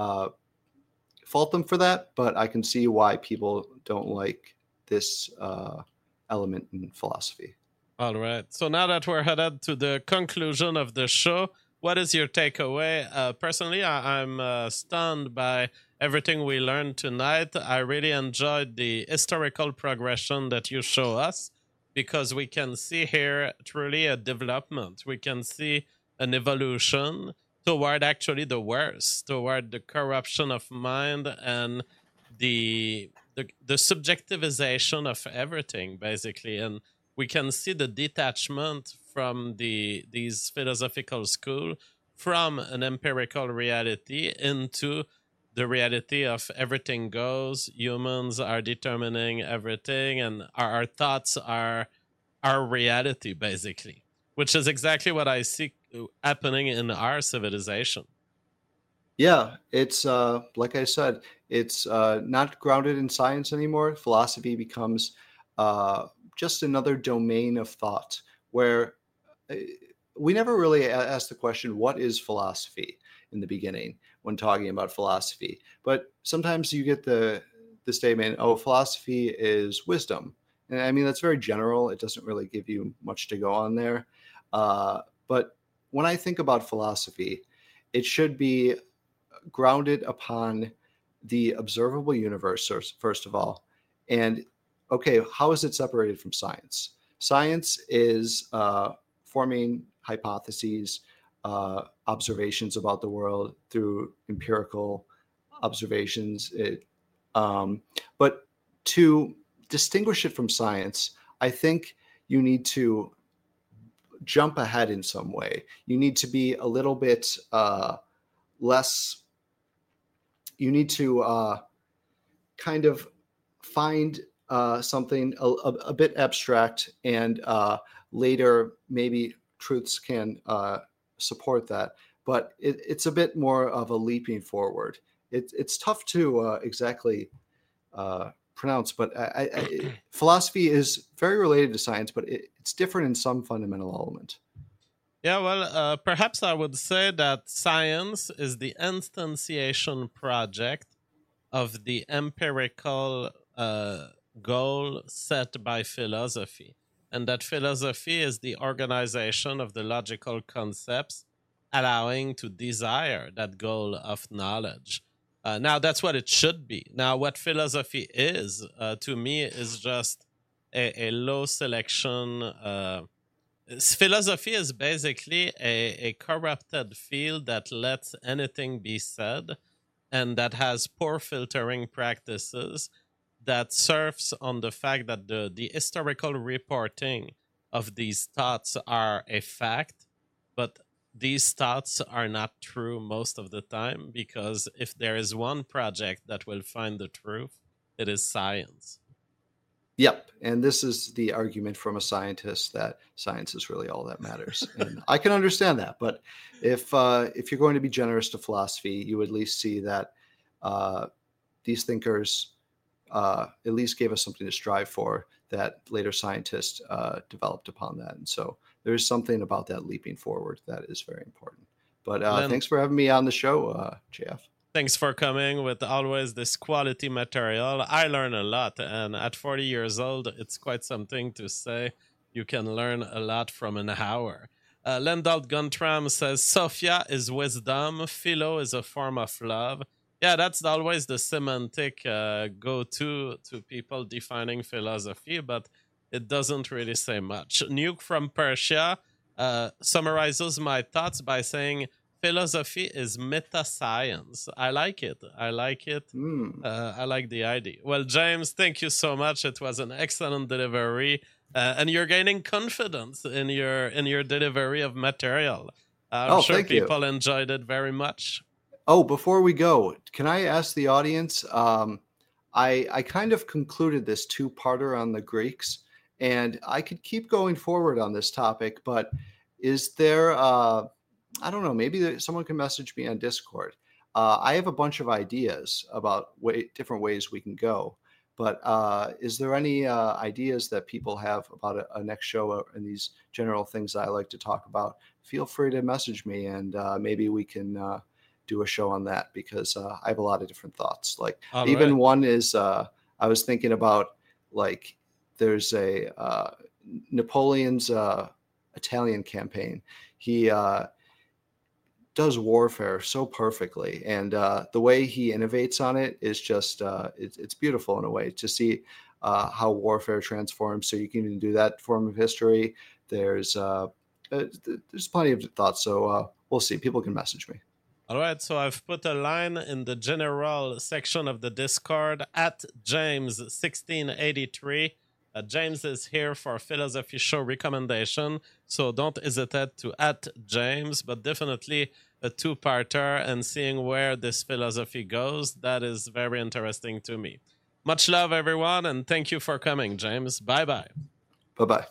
fault them for that, but I can see why people don't like this element in philosophy. All right. So now that we're headed to the conclusion of the show, what is your takeaway? Personally, I'm stunned by everything we learned tonight. I really enjoyed the historical progression that you show us, because we can see here truly a development. We can see an evolution toward actually the worst, toward the corruption of mind and the subjectivization of everything, basically. And we can see the detachment from these philosophical school from an empirical reality into the reality of everything goes. Humans are determining everything, and our thoughts are our reality, basically, which is exactly what I see happening in our civilization. Yeah, it's like I said, it's not grounded in science anymore. Philosophy becomes just another domain of thought where we never really asked the question, what is philosophy, in the beginning when talking about philosophy? But sometimes you get the statement, oh, philosophy is wisdom. And I mean, that's very general. It doesn't really give you much to go on there. But when I think about philosophy, it should be grounded upon the observable universe, first of all. And okay, how is it separated from science? Science is forming hypotheses, observations about the world through empirical observations. But to distinguish it from science, I think you need to jump ahead in some way. You need to be a little bit less. You need to kind of find something a bit abstract, and later maybe truths can support that. But it's a bit more of a leaping forward. It's tough to exactly pronounce, but philosophy is very related to science, but it's different in some fundamental element. Yeah, well, perhaps I would say that science is the instantiation project of the empirical goal set by philosophy. And that philosophy is the organization of the logical concepts allowing to desire that goal of knowledge. Now, that's what it should be. Now, what philosophy is, to me, is just a low selection. Philosophy is basically a corrupted field that lets anything be said and that has poor filtering practices, that surfs on the fact that the historical reporting of these thoughts are a fact, but these thoughts are not true most of the time, because if there is one project that will find the truth, it is science. Yep. And this is the argument from a scientist that science is really all that matters. And I can understand that. But if you're going to be generous to philosophy, you at least see that these thinkers at least gave us something to strive for that later scientists developed upon that. And so there's something about that leaping forward that is very important. But thanks for having me on the show, JF. Thanks for coming with always this quality material. I learn a lot, and at 40 years old, it's quite something to say. You can learn a lot from an hour. Lendalt Guntram says, Sophia is wisdom, philo is a form of love. Yeah, that's always the semantic go-to to people defining philosophy, but it doesn't really say much. Nuke from Persia summarizes my thoughts by saying, philosophy is meta-science. I like it. I like the idea. Well, James, thank you so much. It was an excellent delivery. And you're gaining confidence in your delivery of material. I'm sure people enjoyed it very much. Oh, before we go, can I ask the audience? I kind of concluded this two-parter on the Greeks, and I could keep going forward on this topic, but is there... I don't know, maybe someone can message me on Discord. I have a bunch of ideas about different ways we can go. But is there any ideas that people have about a next show and these general things I like to talk about? Feel free to message me, and maybe we can do a show on that, because I have a lot of different thoughts. Like one is I was thinking about, like, there's a Napoleon's Italian campaign. He does warfare so perfectly, and the way he innovates on it is just it's beautiful in a way to see how warfare transforms. So you can even do that form of history. There's plenty of thoughts, so we'll see. People can message me. All right, so I've put a line in the general section of the Discord at James1683. James is here for Philosophy Show recommendation, so don't hesitate to at James, but definitely a two-parter, and seeing where this philosophy goes, that is very interesting to me. Much love, everyone, and thank you for coming, James. Bye-bye. Bye-bye.